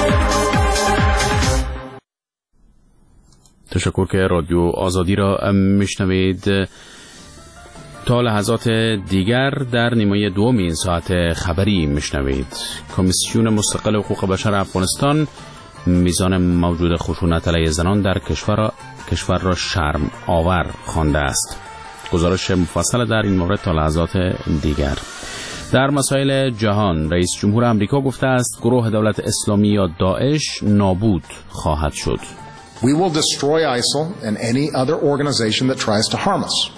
تشکر که رادیو آزادی را میشنوید. تا لحظات دیگر در نیمه دوم این ساعت خبری میشنوید. کمیسیون مستقل حقوق بشر افغانستان میزان موجود خشونت علیه زنان در کشور کشور را شرم آور خوانده است. گزارش مفصل در این مورد تا لحظات دیگر. در مسائل جهان رئیس جمهور آمریکا گفته است گروه دولت اسلامی یا داعش نابود خواهد شد. We will destroy I S I L and any other organization that tries to harm us.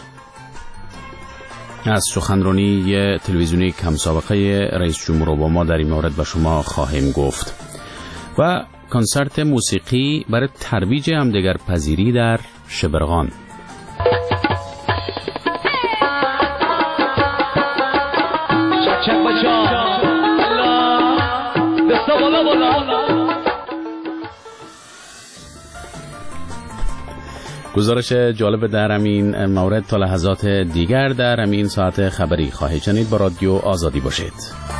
از سخنرانی تلویزیونی کم سابقه رئیس جمهور اوباما در این مورد به شما خواهیم گفت. و کنسرت موسیقی برای ترویج همدیگر پذیری در شبرغان. گزارش جالب در همین مورد تا لحظات دیگر در همین ساعت خبری خواهید شنید. با رادیو آزادی باشید.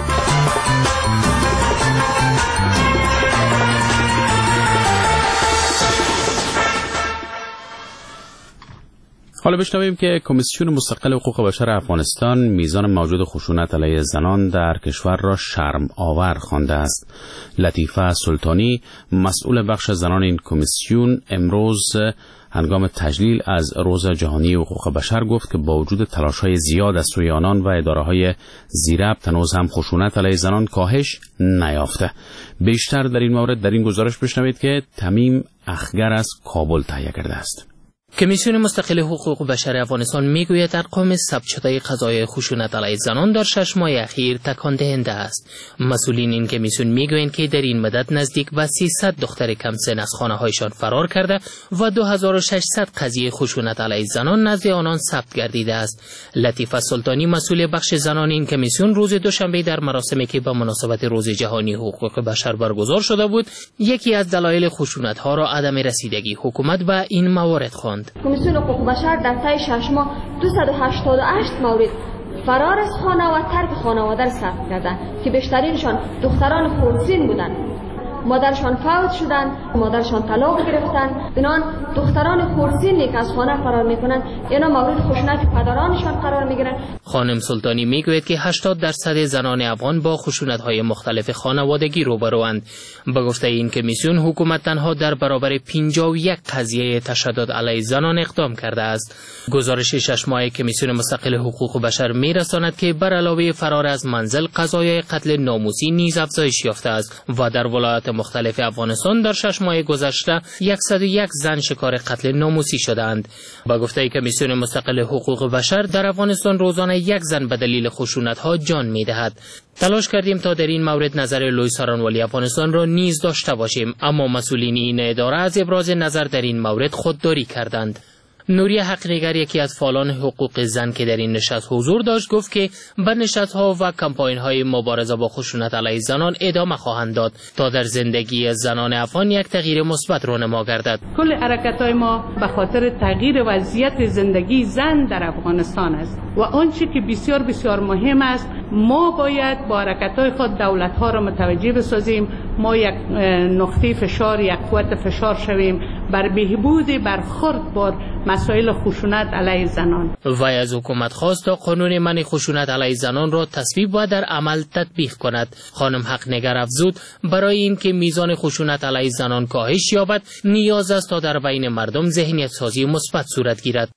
حالا بشنویم که کمیسیون مستقل حقوق بشر افغانستان میزان موجود خشونت علیه زنان در کشور را شرم آور خوانده است. لطیفه سلطانی مسئول بخش زنان این کمیسیون امروز هنگام تجلیل از روز جهانی حقوق بشر گفت که با وجود تلاش‌های زیاد از سوی آنان و اداره‌های زیربط هنوز هم خشونت علیه زنان کاهش نیافته. بیشتر در این مورد در این گزارش بشنوید که تمیم اخگر از کابل تهیه کرده است. کمیسیون مستقل حقوق بشر افغانستان میگوید ارقام ثبت شده قضایای خشونت علیه زنان در شش ماه اخیر تکان دهنده است. مسئولین این کمیسیون میگویند که در این مدت نزدیک به سیصد دختر کم سن از خانه‌هایشان فرار کرده و دو هزار و ششصد قضیه خشونت علیه زنان نزد آنان ثبت گردیده است. لطیفه سلطانی مسئول بخش زنان این کمیسیون روز دوشنبه در مراسمی که به مناسبت روز جهانی حقوق بشر برگزار شده بود، یکی از دلایل خشونت‌ها را عدم رسیدگی حکومت به این موارد خواند. کمیسیون حقوق بشر در طی شش ماه دویست و هشتاد و هشت مورد فرار از خانه و ترک خانواده را ثبت کردند که بیشترینشان دختران خردسین بودند. مادرشان فوت شدند، مادرشان طلاق گرفتند. اینان دختران خردسینی که از خانه فرار میکنند اینا مورد خشونت پدرانشان قرار میگیرند. خانم سلطانی میگوید که هشتاد درصد زنان افغان با خشونت‌های مختلف خانوادگی روبروند. به گفته این کمیسیون حکومت تنها در برابر پنجاه و یک قضیه تشدد علیه زنان اقدام کرده است. گزارش شش ماهه کمیسیون مستقل حقوق بشر میرساند که بر علاوه فرار از منزل قضایای قتل ناموسی نیز افزایش یافته است و در ولایات مختلف افغانستان در شش ماه گذشته صد و یک زن شکار قتل ناموسی شدند. با گفته کمیسیون مستقل حقوق بشر در افغانستان روزانه یک زن به دلیل خشونت‌ها جان می‌دهد. تلاش کردیم تا در این مورد نظر لوی سارانوالی افغانستان را نیز داشته باشیم، اما مسئولین این اداره از ابراز نظر در این مورد خودداری کردند. نوری حقنگر یکی از فعالان حقوق زن که در این نشست حضور داشت گفت که به نشست‌ها و کمپاین‌های مبارزه با خشونت علیه زنان ادامه خواهند داد تا در زندگی زنان افغان یک تغییر مثبت رونما گردد. کل حرکت‌های ما به خاطر تغییر وضعیت زندگی زن در افغانستان است و آنچه که بسیار بسیار مهم است، ما باید با حرکت‌های خود دولت‌ها را متوجه بسازیم. ما یک نقطه فشار، یک قوت فشار شویم بر بهبود برخورد با مسائل خشونت علیه زنان. وی از حکومت خواست تا قانون منع خشونت علیه زنان را تصویب و در عمل تطبیق کند. خانم حقنگر افزود برای اینکه میزان خشونت علیه زنان کاهش یابد نیاز است تا در بین مردم ذهنیت سازی مثبت صورت گیرد.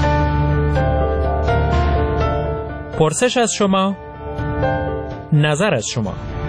پرسش از شما، نظر از شما.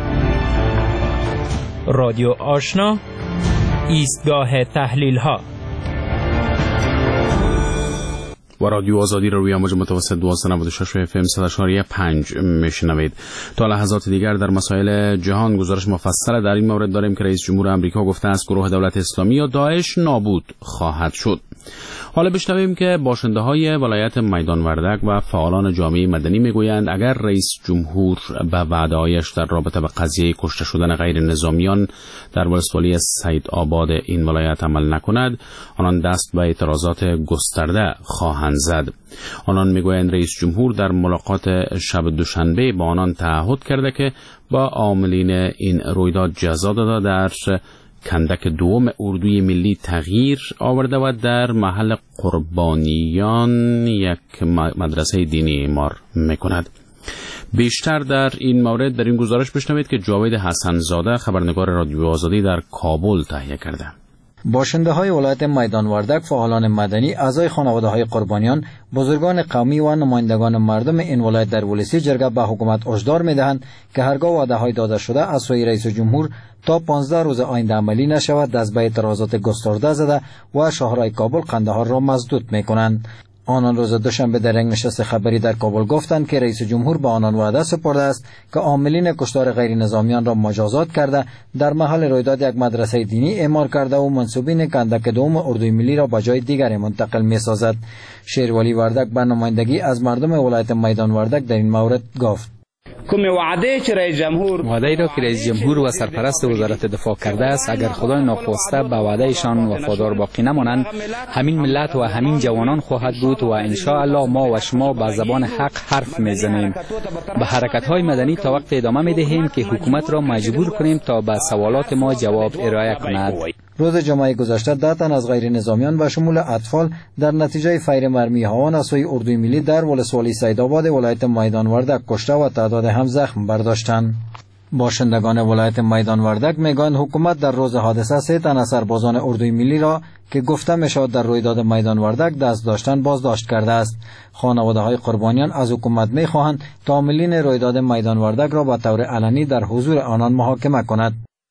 رادیو آشنا، ایستگاه تحلیل ها. و رادیو آزادی را روی امواج متوسط دویست و نود و شش اف ام صد و اشاری پنج میشنوید. تا لحظات دیگر در مسائل جهان گزارش مفصل در این مورد داریم که رئیس جمهور آمریکا گفته است گروه دولت اسلامی یا داعش نابود خواهد شد. حالا بشنویم که باشنده‌های ولایت میدان وردک و فعالان جامعه مدنی میگویند اگر رئیس جمهور به وعده‌هایش در رابطه با قضیه کشته شدن غیر نظامیان در ولسوالی سید آباد این ولایت عمل نکند، آنان دست به اعتراضات گسترده خواهند زد. آنان میگویند رئیس جمهور در ملاقات شب دوشنبه با آنان تعهد کرده که با عاملین این رویداد جزا داده در کندک دوم اردوی ملی تغییر آورده و در محل قربانیان یک مدرسه دینی اعمار میکند. بیشتر در این مورد در این گزارش بشنوید که جاوید حسن زاده خبرنگار رادیو آزادی در کابل تهیه کرده. باشنده های ولایت میدان وردک، فعالان مدنی، اعضای خانواده های قربانیان، بزرگان قومی و نمایندگان مردم این ولایت در ولسی جرگه به حکومت هشدار می‌دهند که هرگاه وعده های داده شده از سوی رئیس جمهور تا پانزده روز آینده عملی نشود، دست به اعتراضات گسترده زده و شهرهای کابل قندهار را مسدود می‌کنند. آنان روز دوشنبه در یک نشست خبری در کابل گفتند که رئیس جمهور به آنان وعده سپرده است که عاملین کشتار غیر نظامیان را مجازات کرده، در محل رویداد یک مدرسه دینی اعمار کرده و منصوبین کندک دوم اردوی ملی را به جای دیگری منتقل می سازد. شیرولی وردک به نمایندگی از مردم ولایت میدان وردک در این مورد گفت: کمی وعده که رئیس جمهور وعده را که رئیس جمهور و سرپرست وزارت دفاع کرده است، اگر خدای ناخواسته به وعدهشان وفادار باقی نمانند، همین ملت و همین جوانان خواهد بود و ان شاء الله ما و شما با زبان حق حرف میزنیم. به حرکت های مدنی تا وقت ادامه میدهیم که حکومت را مجبور کنیم تا به سوالات ما جواب ارائه کند. روز جمعه گذشته ده تن از غیر نظامیان و شمول اطفال در نتیجه فیر مرمی هاوان از سوی اردوی ملی در ولسوالی سیدآباد ولایت میدان وردک کشته و تعداد هم زخم برداشتند. باشندگان ولایت میدان وردک میگویند حکومت در روز حادثه سه تن از سربازان اردوی ملی را که گفته میشد در رویداد میدان وردک دست داشتن بازداشت کرده است. خانواده های قربانیان از حکومت میخواهند تا عاملین رویداد میدان وردک را به طور علنی در حضور آنان محاکمه کند.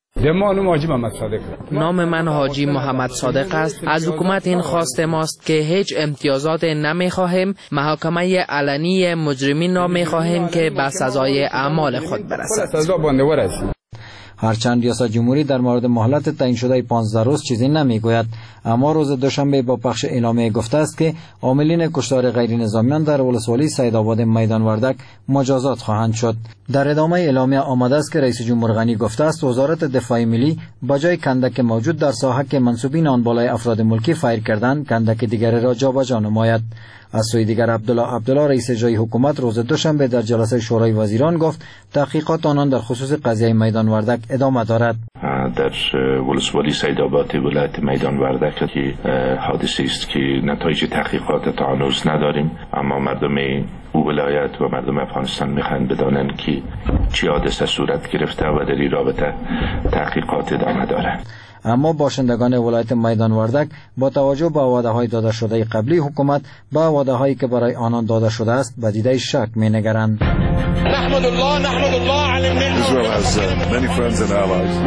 نام من حاجی محمد صادق است. از حکومت این خواست ماست که هیچ امتیازات نمی خواهیم، محاکمه علنی مجرمین را می خواهیم که به سزای اعمال خود برسد. هرچند ریاست جمهوری در مورد مهلت تعیین شده پانزده روز چیزی نمیگوید، اما روز دوشنبه با پخش اعلامیه گفته است که عاملین کشتار غیر نظامیان در ولسوالی سیدآباد میدان وردک مجازات خواهند شد. در ادامه اعلامیه آمده است که رئیس جمهور غنی گفته است وزارت دفاع ملی با جای کندک موجود در ساحه که منسوبین آن بالای افراد ملکی فایر کردند، کندک دیگر را جابجا نماید. از سوی دیگر عبدالله عبدالله رئیس اجرایی حکومت روز دوشنبه در جلسه شورای وزیران گفت تحقیقات آنان در خصوص قضیه میدان وردک ادامه دارد. در ولسوالی سیدآباد ولایت میدان وردک که حادثه است که نتایج تحقیقات تا هنوز نداریم، اما مردم او ولایت و مردم افغانستان میخواهند بدانند که چه حادثه صورت گرفته و در این رابطه تحقیقات ادامه دارد. اما باشندگان ولایت میدان وردک با توجه به وعده‌های داده شده قبلی حکومت با وعده‌هایی که برای آنان داده شده است به دیده شک می‌نگرند. نحمد الله نحمد الله علی المنه. Israel has uh, many friends and allies.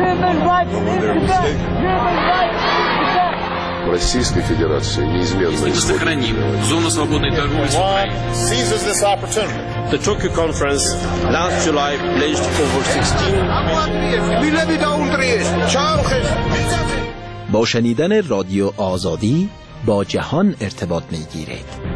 Российской Федерации неизменно сохраним зону свободной торговли с Украиной. Seizes this opportunity. The Tokyo conference last July pledged over sixteen. با شنیدن رادیو آزادی با جهان ارتباط میگیرید.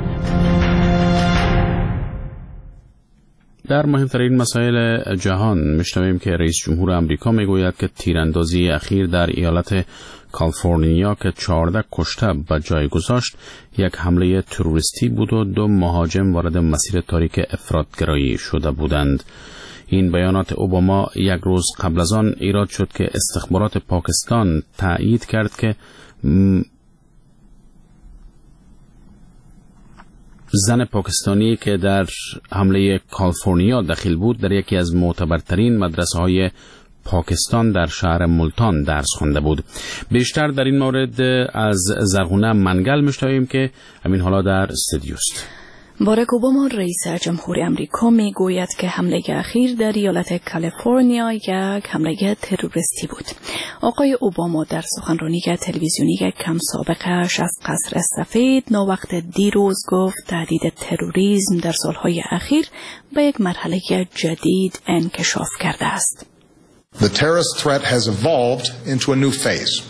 در مهمترین مسائل جهان میشنویم که رئیس جمهور آمریکا میگوید که تیراندازی اخیر در ایالت کالیفرنیا که چهارده کشته به جای گذاشت یک حمله تروریستی بود و دو مهاجم وارد مسیر تاریک افراطگرایی شده بودند. این بیانات اوباما یک روز قبل از آن ایراد شد که استخبارات پاکستان تایید کرد که زن پاکستانی که در حمله کالیفرنیا دخیل بود در یکی از معتبرترین مدرسه‌های پاکستان در شهر ملتان درس خوانده بود. بیشتر در این مورد از زرغونه منگل میشنویم که همین حالا در استودیوست. باراک اوباما رئیس جمهور امریکا می گوید که حمله اخیر در ایالت کالیفرنیا یک حمله تروریستی بود. آقای اوباما در سخنرانی تلویزیونی کم سابقه‌اش از قصر سفید ناوقت دیروز گفت تهدید تروریسم در سالهای اخیر به یک مرحله جدید انکشاف کرده است. The terrorist threat has evolved into a new phase.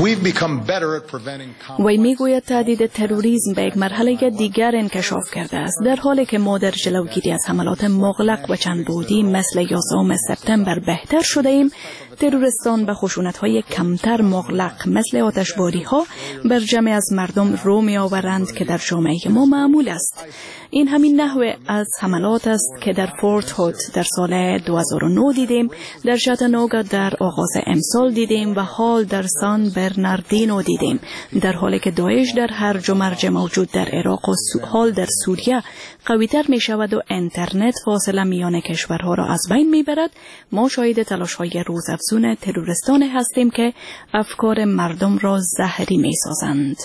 وی میگوید تهدید تروریسم به یک مرحله دیگر انکشاف کرده است، در حالی که ما در جلوگیری از حملات مغلق و چند بعدی مثل یازدهم سپتامبر بهتر شده ایم. تروریستان به خشونت‌های کمتر مغلق مثل آتشباری‌ها بر جمع از مردم رو می‌آورند که در جامعه ما معمول است. این همین نحوه از حملات است که در فورت هود در سال دو هزار و نه دیدیم، در چاتانوگا در آغاز امسال دیدیم و حال در سان برناردینو دیدیم، در حالی که داعش در هرج و مرج موجود در عراق و حال در سوریه قوی‌تر می شود و اینترنت فاصله میان کشورها را از بین می برد. ما شاهد تلاش‌های روزافزون تروریستان هستیم که افکار مردم را زهری می سازند.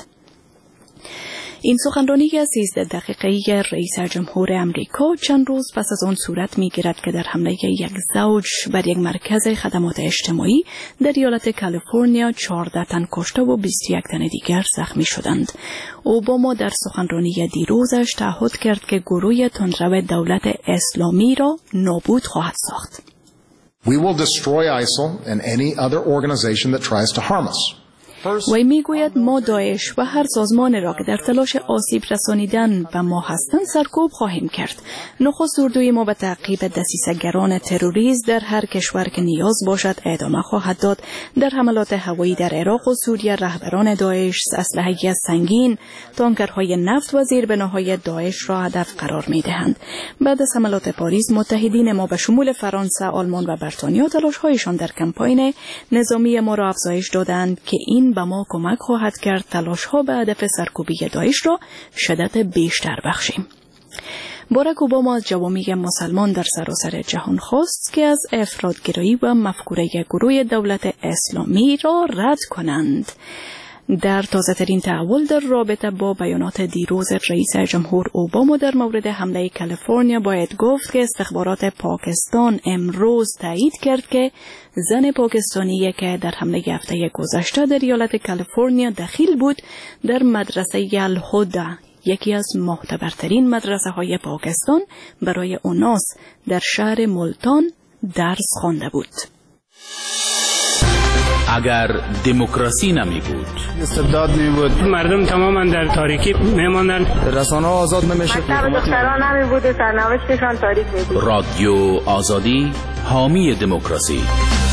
این سخنرانی سیزده دقیقه‌ای رئیس جمهور امریکا چند روز پس از آن صورت می‌گیرد که در حمله یک زوج بر یک مرکز خدمات اجتماعی در ایالت کالیفرنیا چهارده تن کشته و بیست و یک تن دیگر زخمی شدند. اوباما در سخنرانی دیروزش تعهد کرد که گروه تندرو دولت اسلامی را نابود خواهد ساخت. We will destroy آیسیل and any other organization that tries to harm us. وی میگوید ما داعش و هر سازمان را که در تلاش آسیب رسانیدن به ما هستند سرکوب خواهیم کرد. نخست اردوی ما به تعقیب دسیسه‌گران تروریست در هر کشور که نیاز باشد ادامه خواهد داد. در حملات هوایی در عراق و سوریه رهبران داعش اسلحه سنگین، تانکرهای نفت و زیربناهای داعش را هدف قرار میدهند. بعد از حملات پاریس متحدین ما به شمول فرانسه، آلمان و بریتانیا تلاش‌هایشان در کمپاین نظامی ما را افزایش دادند که این به ما کمک خواهد کرد تلاش‌ها به هدف سرکوبی داعش را شدت بیشتر بخشیم. باراک اوباما از جوامع مسلمان در سراسر جهان خواست که از افراط‌گرایی و مفکوره گروه دولت اسلامی را رد کنند. در تازه ترین تحول در رابطه با بیانات دیروز رئیس جمهور اوباما در مورد حمله کالیفرنیا باید گفت که استخبارات پاکستان امروز تایید کرد که زن پاکستانی که در حمله هفته گذشته در ایالت کالیفرنیا دخیل بود در مدرسه الهدى، یکی از معتبرترین مدرسه های پاکستان، برای اوناس در شهر ملتان درس خوانده بود. اگر دموکراسی نمی بود، استبداد نمی بود، مردم تماما در تاریکی میماندن، رسانه ها آزاد نمیشد، دختران نمی بود و سرنوشتشان تاریک می بود. رادیو آزادی حامی دموکراسی.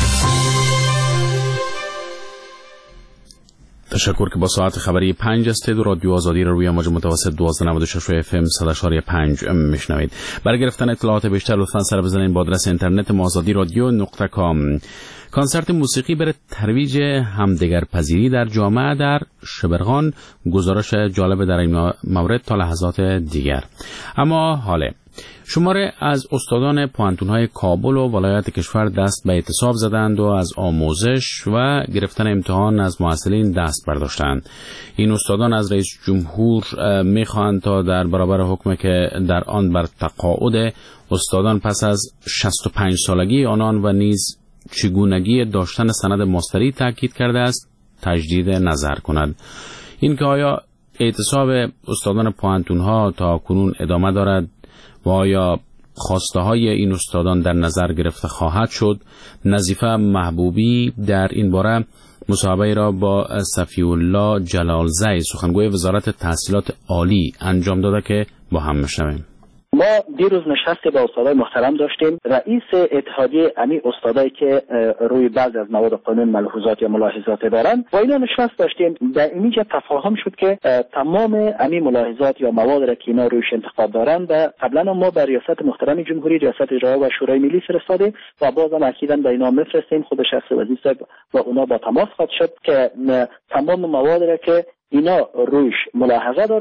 تشکر که با ساعت خبری پنج هستید و رادیو آزادی را روی موج متوسط دوازده نود و شش اف ام صد و شش و پنج میشنوید. برای گرفتن اطلاعات بیشتر لطفاً سر بزنید با آدرس اینترنت ما آزادی رادیو نقطه کام. کنسرت موسیقی برای ترویج همدیگرپذیری در جامعه در شبرغان، گزارش جالب در این مورد تا لحظات دیگر. اما حالا شماره از استادان پوانتون‌های کابل و ولایت کشور دست به اعتصاب زدند و از آموزش و گرفتن امتحان از معسلین دست برداشتند. این استادان از رئیس جمهور می‌خواهند تا در برابر حکمی که در آن بر تقاعد استادان پس از شصت و پنج سالگی آنان و نیز چگونگی داشتن سند مستری تاکید کرده است تجدید نظر کند. این که آیا اعتصاب استادان پوانتون‌ها تا کنون ادامه دارد و آیا خواسته های این استادان در نظر گرفته خواهد شد؟ نظیفه محبوبی در این باره مصاحبه را با صفی الله جلالزی سخنگوی وزارت تحصیلات عالی انجام داده که با هم میشنویم. ما دیروز نشستی با استادای محترم داشتیم. رئیس اتحادیه امی استادایی که روی بعضی از مواد قانون ملحوظات یا ملاحظات دارن با اینا نشست داشتیم. در اینجا تفاهم شد که تمام امی ملاحظات یا مواد را که اینا رویش انتقاد دارن و قبلا ما به ریاست محترم جمهوری، ریاست اجرایی و شورای ملی فرستادیم و بازم اکیداً به اینا میفرستیم. خود شخص وزیر صاحب و اونا با تماس خواهد شد که تمام مواد را که اینا رویش ملاحظه دارن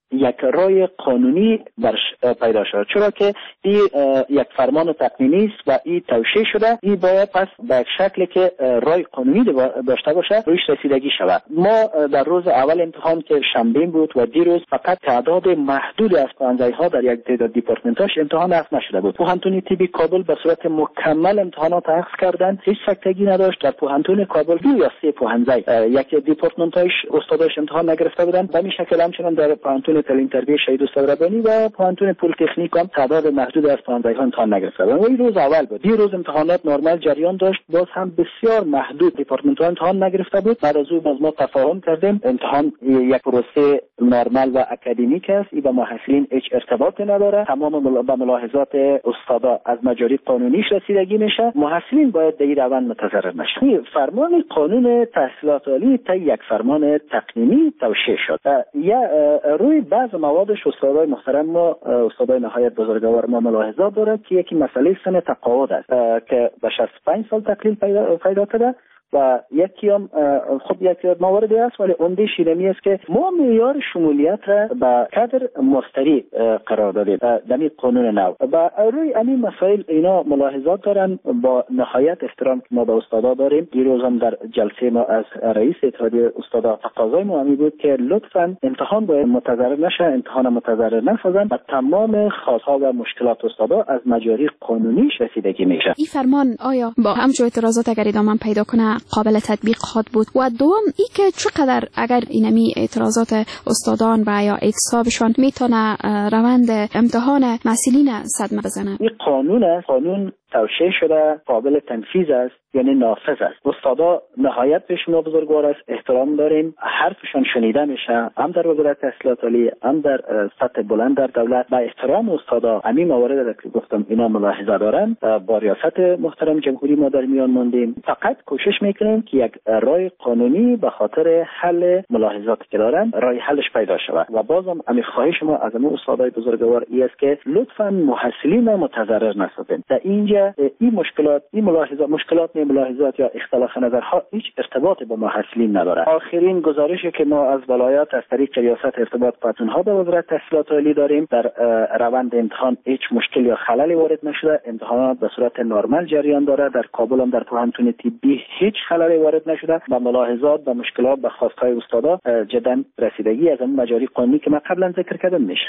یک رای قانونی برش پیدا شد، چرا که این یک فرمان تقنینی است و این توشیح شده. این باید پس به یک شکلی که رای قانونی داشته باشه رویش رسیدگی شود. ما در روز اول امتحان که شنبه بود و دیروز فقط تعداد محدود از پانزده ها در یک تعداد دیپارتمنتاش امتحان اخذ نشده بود. پوهنتون طبی کابل به صورت مکمل امتحانات اخذ کردند، هیچ سکتگی نداشت. در پوهنتون کابل دو یا سه پوهنده یک دیپارتمنتاش استاداش امتحان نگرفته بودند. به این شکل همچنان در پوهنتون تعلیم تربیت شهید استاد ربانی و پوهنتون پلیتکنیک هم تعداد محدود از پانزده ها امتحان نگرفته بودند. این روز اول بود. دیروز امتحانات نرمال جریان داشت، باز هم بسیار محدود دیپارتمنت ها امتحان نگرفته بود. بعد از او باز ما تفاهم کردیم امتحان یک پروسه نرمال و اکادمیک است، این با محصلین هیچ ارتباطی نداره. تمام به ملاحظات استادا از مجاری قانونیش رسیدگی میشه. محصلین باید در این روند متضرر نشن. فرمان قانون تحصیلات عالی تا یک فرمان تقنینی توشیح شد. یا روی بعض موادش استادای محترم ما استادای نهایت بزرگوار ما ملاحظات دارد که یکی مسئله سن تقاعد است که به شصت و پنج سال تقلیل پیدا پیدا کرده و یکی هم خب یکی مواردی است، ولی عمده شیرینی است که ما معیار شمولیت را به قدر مستری قرار دادیم در قانون نو و روی این مسائل اینا ملاحظات دارن. با نهایت احترام که ما به استادا داریم، دیروز هم در جلسه ما از رئیس اتحادیه استادا تقاضای ما همی بود که لطفاً امتحان باید متضرر نشه، امتحان متضرر نسازن و تمام خواستها و مشکلات استادا از مجاری قانونیش رسیدگی میشه. این فرمان آیا با همچون اعتراضات اگر ادامه پیدا کنه قابل تطبیق خواهد بود؟ و دوم ای که چقدر اگر اینمی اعتراضات استادان و یا اعتصابشان میتونه روند امتحان مسئولین صدمه بزنه؟ این قانون است، قانون توشیح شده، قابل تنفیذ است، یعنی نافذ است. استادا نهایت به شما بزرگوار است، احترام داریم، حرفشان شنیده میشه، هم در وزارت تحصیلات عالی هم در سطح بلند در دولت. با احترام استادا همین موارد که گفتم اینا ملاحظه دارن. با ریاست محترم جمهوری ما در میان ماندیم، فقط کوشش میکنیم که یک رای قانونی به خاطر حل ملاحظاتی که دارن رای حلش پیدا شود. و بازم همین خواهش ما از همه استادای بزرگوار ای است که لطفاً محصلین متضرر نسازین. در اینجا این مشکلات این ملاحظات مشکلات نه ملاحظات یا اختلاف نظرها هیچ ارتباطی با محصلین نداره. آخرین گزارشی که ما از ولایت از طریق ریاست ارتباط پاتونها به وزارت تحصیلات عالی داریم، در روند امتحان هیچ مشکل یا خللی وارد نشده، امتحانات به صورت نرمال جریان داره. در کابل هم در پوهنتون طبی هیچ خللی وارد نشده. با ملاحظات و مشکلات به خواستهای استادا جدا رسیدگی از اون مجاری قانونی که من قبلا ذکر کردم میشه.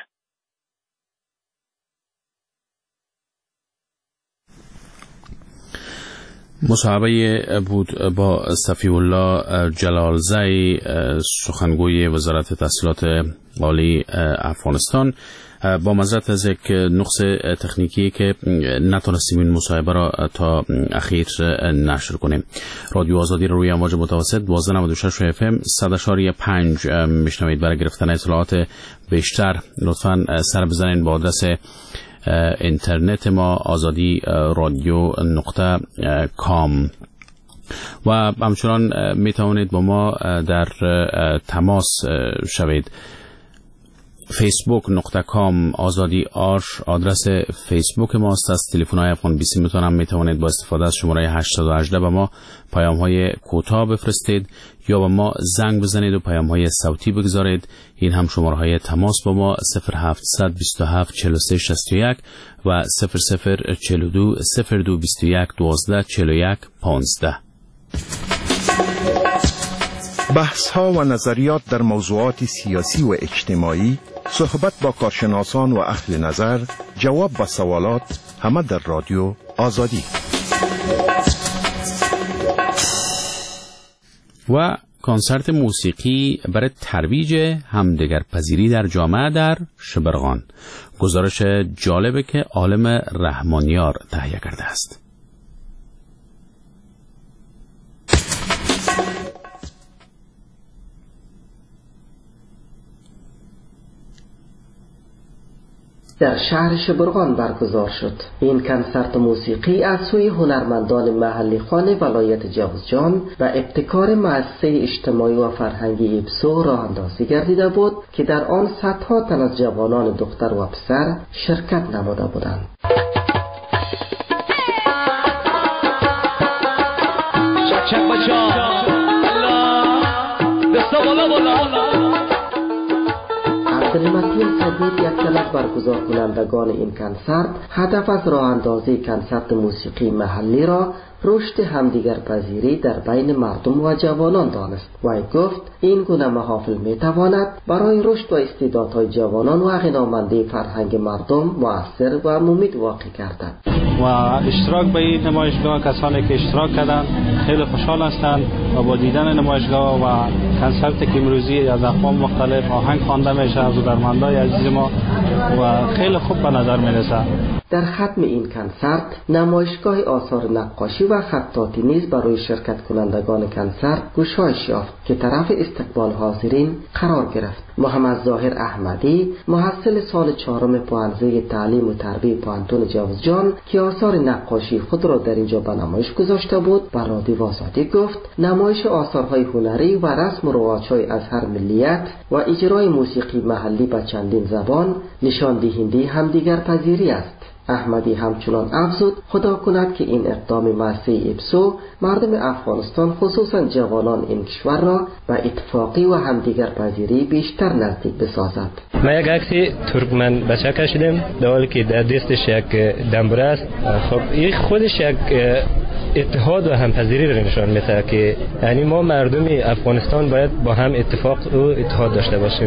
مصاحبه بود با صفی الله جلالزی، سخنگوی وزارت تحصیلات عالی افغانستان. با معذرت از یک نقص تکنیکی که نتونستیم این مصاحبه را تا اخیر نشر کنیم. رادیو آزادی را روی امواج متوسط دوازده نود و شش اف ام صد اشاری پنج میشنوید. برای گرفتن اطلاعات بیشتر لطفاً سر بزنید با آدرس اینترنت ما آزادی رادیو نقطه کام و همچنان می توانید با ما در تماس شوید. فیسبوک نقطه کام آزادی آر آدرس فیسبوک ماست. از تلفن های افغان بیسی میتونم می توانید با استفاده از شماره هشتصد و هجده به ما پیام های کوتاه بفرستید یا با ما زنگ بزنید و پیام های صوتی بگذارید. این هم شماره های تماس با ما صفر هفتصد بیست و هفت چهل و سه شصت و یک و صفر صفر چهل و دو صفر دو بیست و یک دوازده چهل و یک پانزده. بحث ها و نظریات در موضوعات سیاسی و اجتماعی، صحبت با کارشناسان و اهل نظر، جواب به سوالات، همه در رادیو آزادی. و کنسرت موسیقی برای ترویج همدیگرپذیری در جامعه در شبرغان. گزارش جالبه که عالم رحمانیار تهیه کرده است. در شهر شبرغان برگزار شد. این کنسرت موسیقی از سوی هنرمندان محلی خان ولایت جوزجان و ابتکار مؤسسه اجتماعی و فرهنگی ایبسو راه اندازی گردیده بود که در آن صدها تن از جوانان دختر و پسر شرکت نموده بودند. سلمتی سدید یک از برگزار کنندگان این کنسرت هدف از راه اندازی کنسرت موسیقی محلی را رشد همدیگر پذیری در بین مردم و جوانان دانست. وی گفت این گونه محافل می تواند برای رشد و استعدادهای جوانان و غنامندی فرهنگ مردم مؤثر و مفید واقع گردد. و اشتراک به این نمایشگاه کسانی که اشتراک کردند خیلی خوشحال هستند و با دیدن نمایشگاه و کنسرت که امروزی از اقوام مختلف آهنگ خوانده میشه از هنرمندای عزیز ما و خیلی خوب به نظر میرسه. در ختم این کنسرت نمایشگاه آثار نقاشی و خطاطی نیز برای شرکت کنندگان کنسرت گشایش یافت که طرف استقبال حاضرین قرار گرفت. محمد ظاهر احمدی محصل سال چهارم پوهنځی تعلیم و تربیه پوهنتون جوزجان که آثار نقاشی خود را در اینجا به نمایش گذاشته بود بر رادیو آزادی گفت نمایش آثارهای هنری و رسم و رواج‌های از هر ملیت و اجرای موسیقی محلی به چندین زبان نشان دهنده همدیگر پذیری است. احمدی همچنان افزود خدا کند که این اقدام مؤسسه ابسو مردم افغانستان خصوصا جوانان این کشور را به اتفاقی و همدیگر پذیری بیشتر نزدیک بسازد. ما یک عکسی ترکمن بچه کشیدم در حالی که در دستش یک دنبره است. خب این خودش یک اتحاد و همپذیری را نشان میده که یعنی ما مردم افغانستان باید با هم اتفاق و اتحاد داشته باشیم.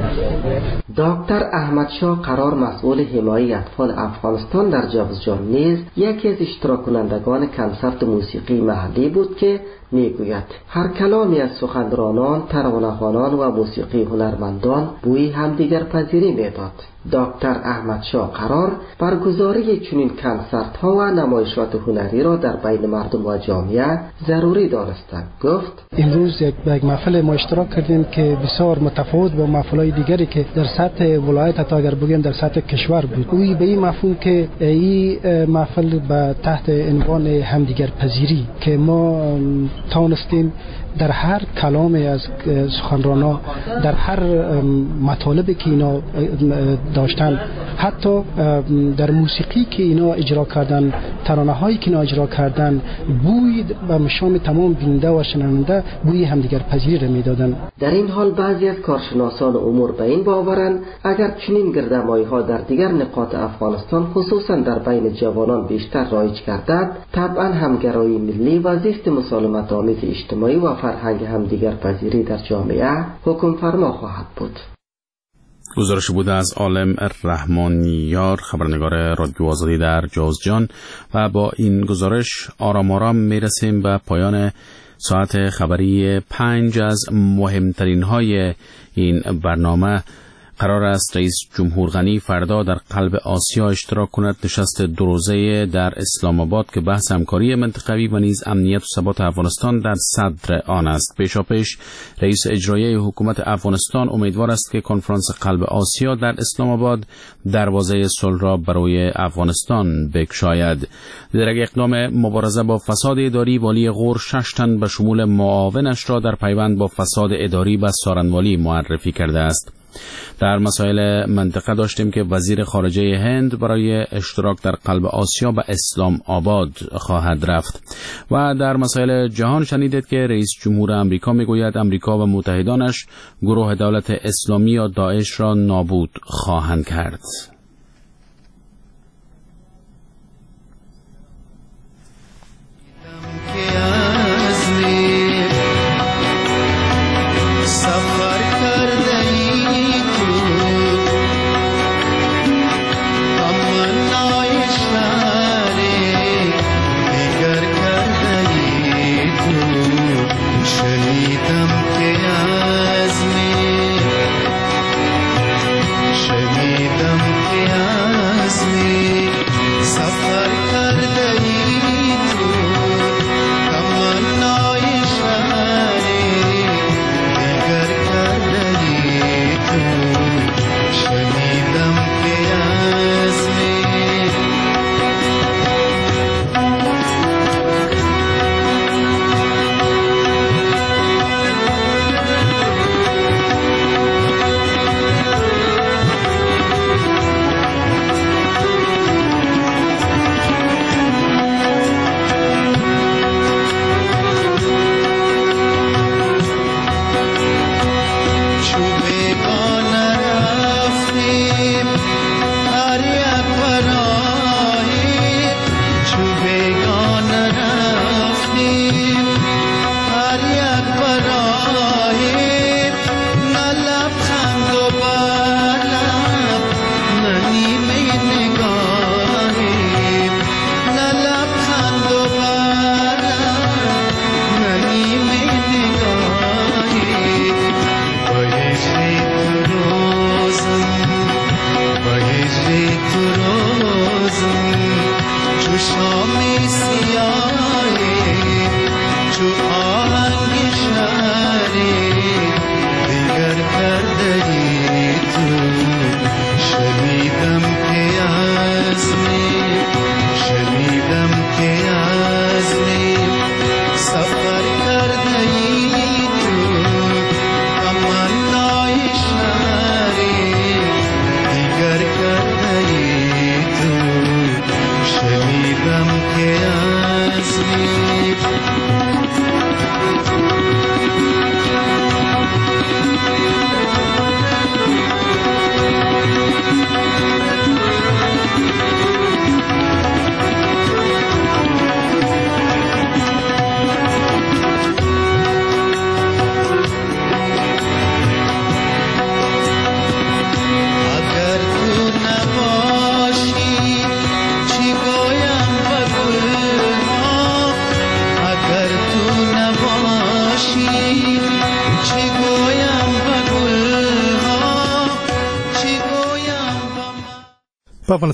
دکتر احمد شاه قرار مسئول حمایت اطفال افغانستان در جوزجان نیز یکی از اشتراک کنندگان کنسرت موسیقی محلی بود که میگوید هر کلامی از سخنرانان، ترانه‌خوانان و موسیقی هنرمندان بوی همدیگر پذیری میداد. دکتر احمد شاه قرار برگزاری چنین کنسرت ها و نمایشات هنری را در بین مردم و جامعه ضروری دانستند. گفت امروز یک یک محفل ما اشتراک کردیم که بسیار متفاوت با محفل‌های دیگری که در سطح ولایت تا اگر بگیم در سطح کشور بود. اوی به این مفهوم که این محفل به تحت عنوان همدیگر پذیری که ما توانستیم در هر کلام از سخنرانان در هر مطالبی که اینا داشتن حتی در موسیقی که اینا اجرا کردن ترانه هایی که اینا اجرا کردن بوی به مشام تمام بیننده و شنونده بوی همدیگر پذیری را میدادن. در این حال بعضی از کارشناسان امور به این باورند اگر چنین گردمایی ها در دیگر نقاط افغانستان خصوصا در بین جوانان بیشتر رایج گردد طبعا همگرایی ملی و زیست مسالمت آمیز اجتماعی و فرهنگ همدیگر پذیری در جامعه حکم فرما خواهد بود. گزارش بوده از عالم رحمانیار خبرنگار رادیو آزادی در جوزجان و با این گزارش آرام آرام میرسیم به پایان ساعت خبری پنج از مهمترین های این برنامه. قرار است رئیس جمهور غنی فردا در قلب آسیا اشتراک کند نشست دو روزه در اسلام آباد که بحث همکاری منطقوی و نیز امنیت و ثبات افغانستان در صدر آن است. پیشاپیش رئیس اجرایی حکومت افغانستان امیدوار است که کنفرانس قلب آسیا در اسلام آباد دروازه صلح را برای افغانستان بگشاید. در یک اقدام مبارزه با فساد اداری والی غور شش تن به شمول معاونش را در پیوند با فساد اداری به سارنوالی معرفی کرده است. در مسائل منطقه داشتیم که وزیر خارجه هند برای اشتراک در قلب آسیا به اسلام آباد خواهد رفت و در مسائل جهان شنیدید که رئیس جمهور امریکا میگوید امریکا و متحدانش گروه دولت اسلامی یا داعش را نابود خواهند کرد.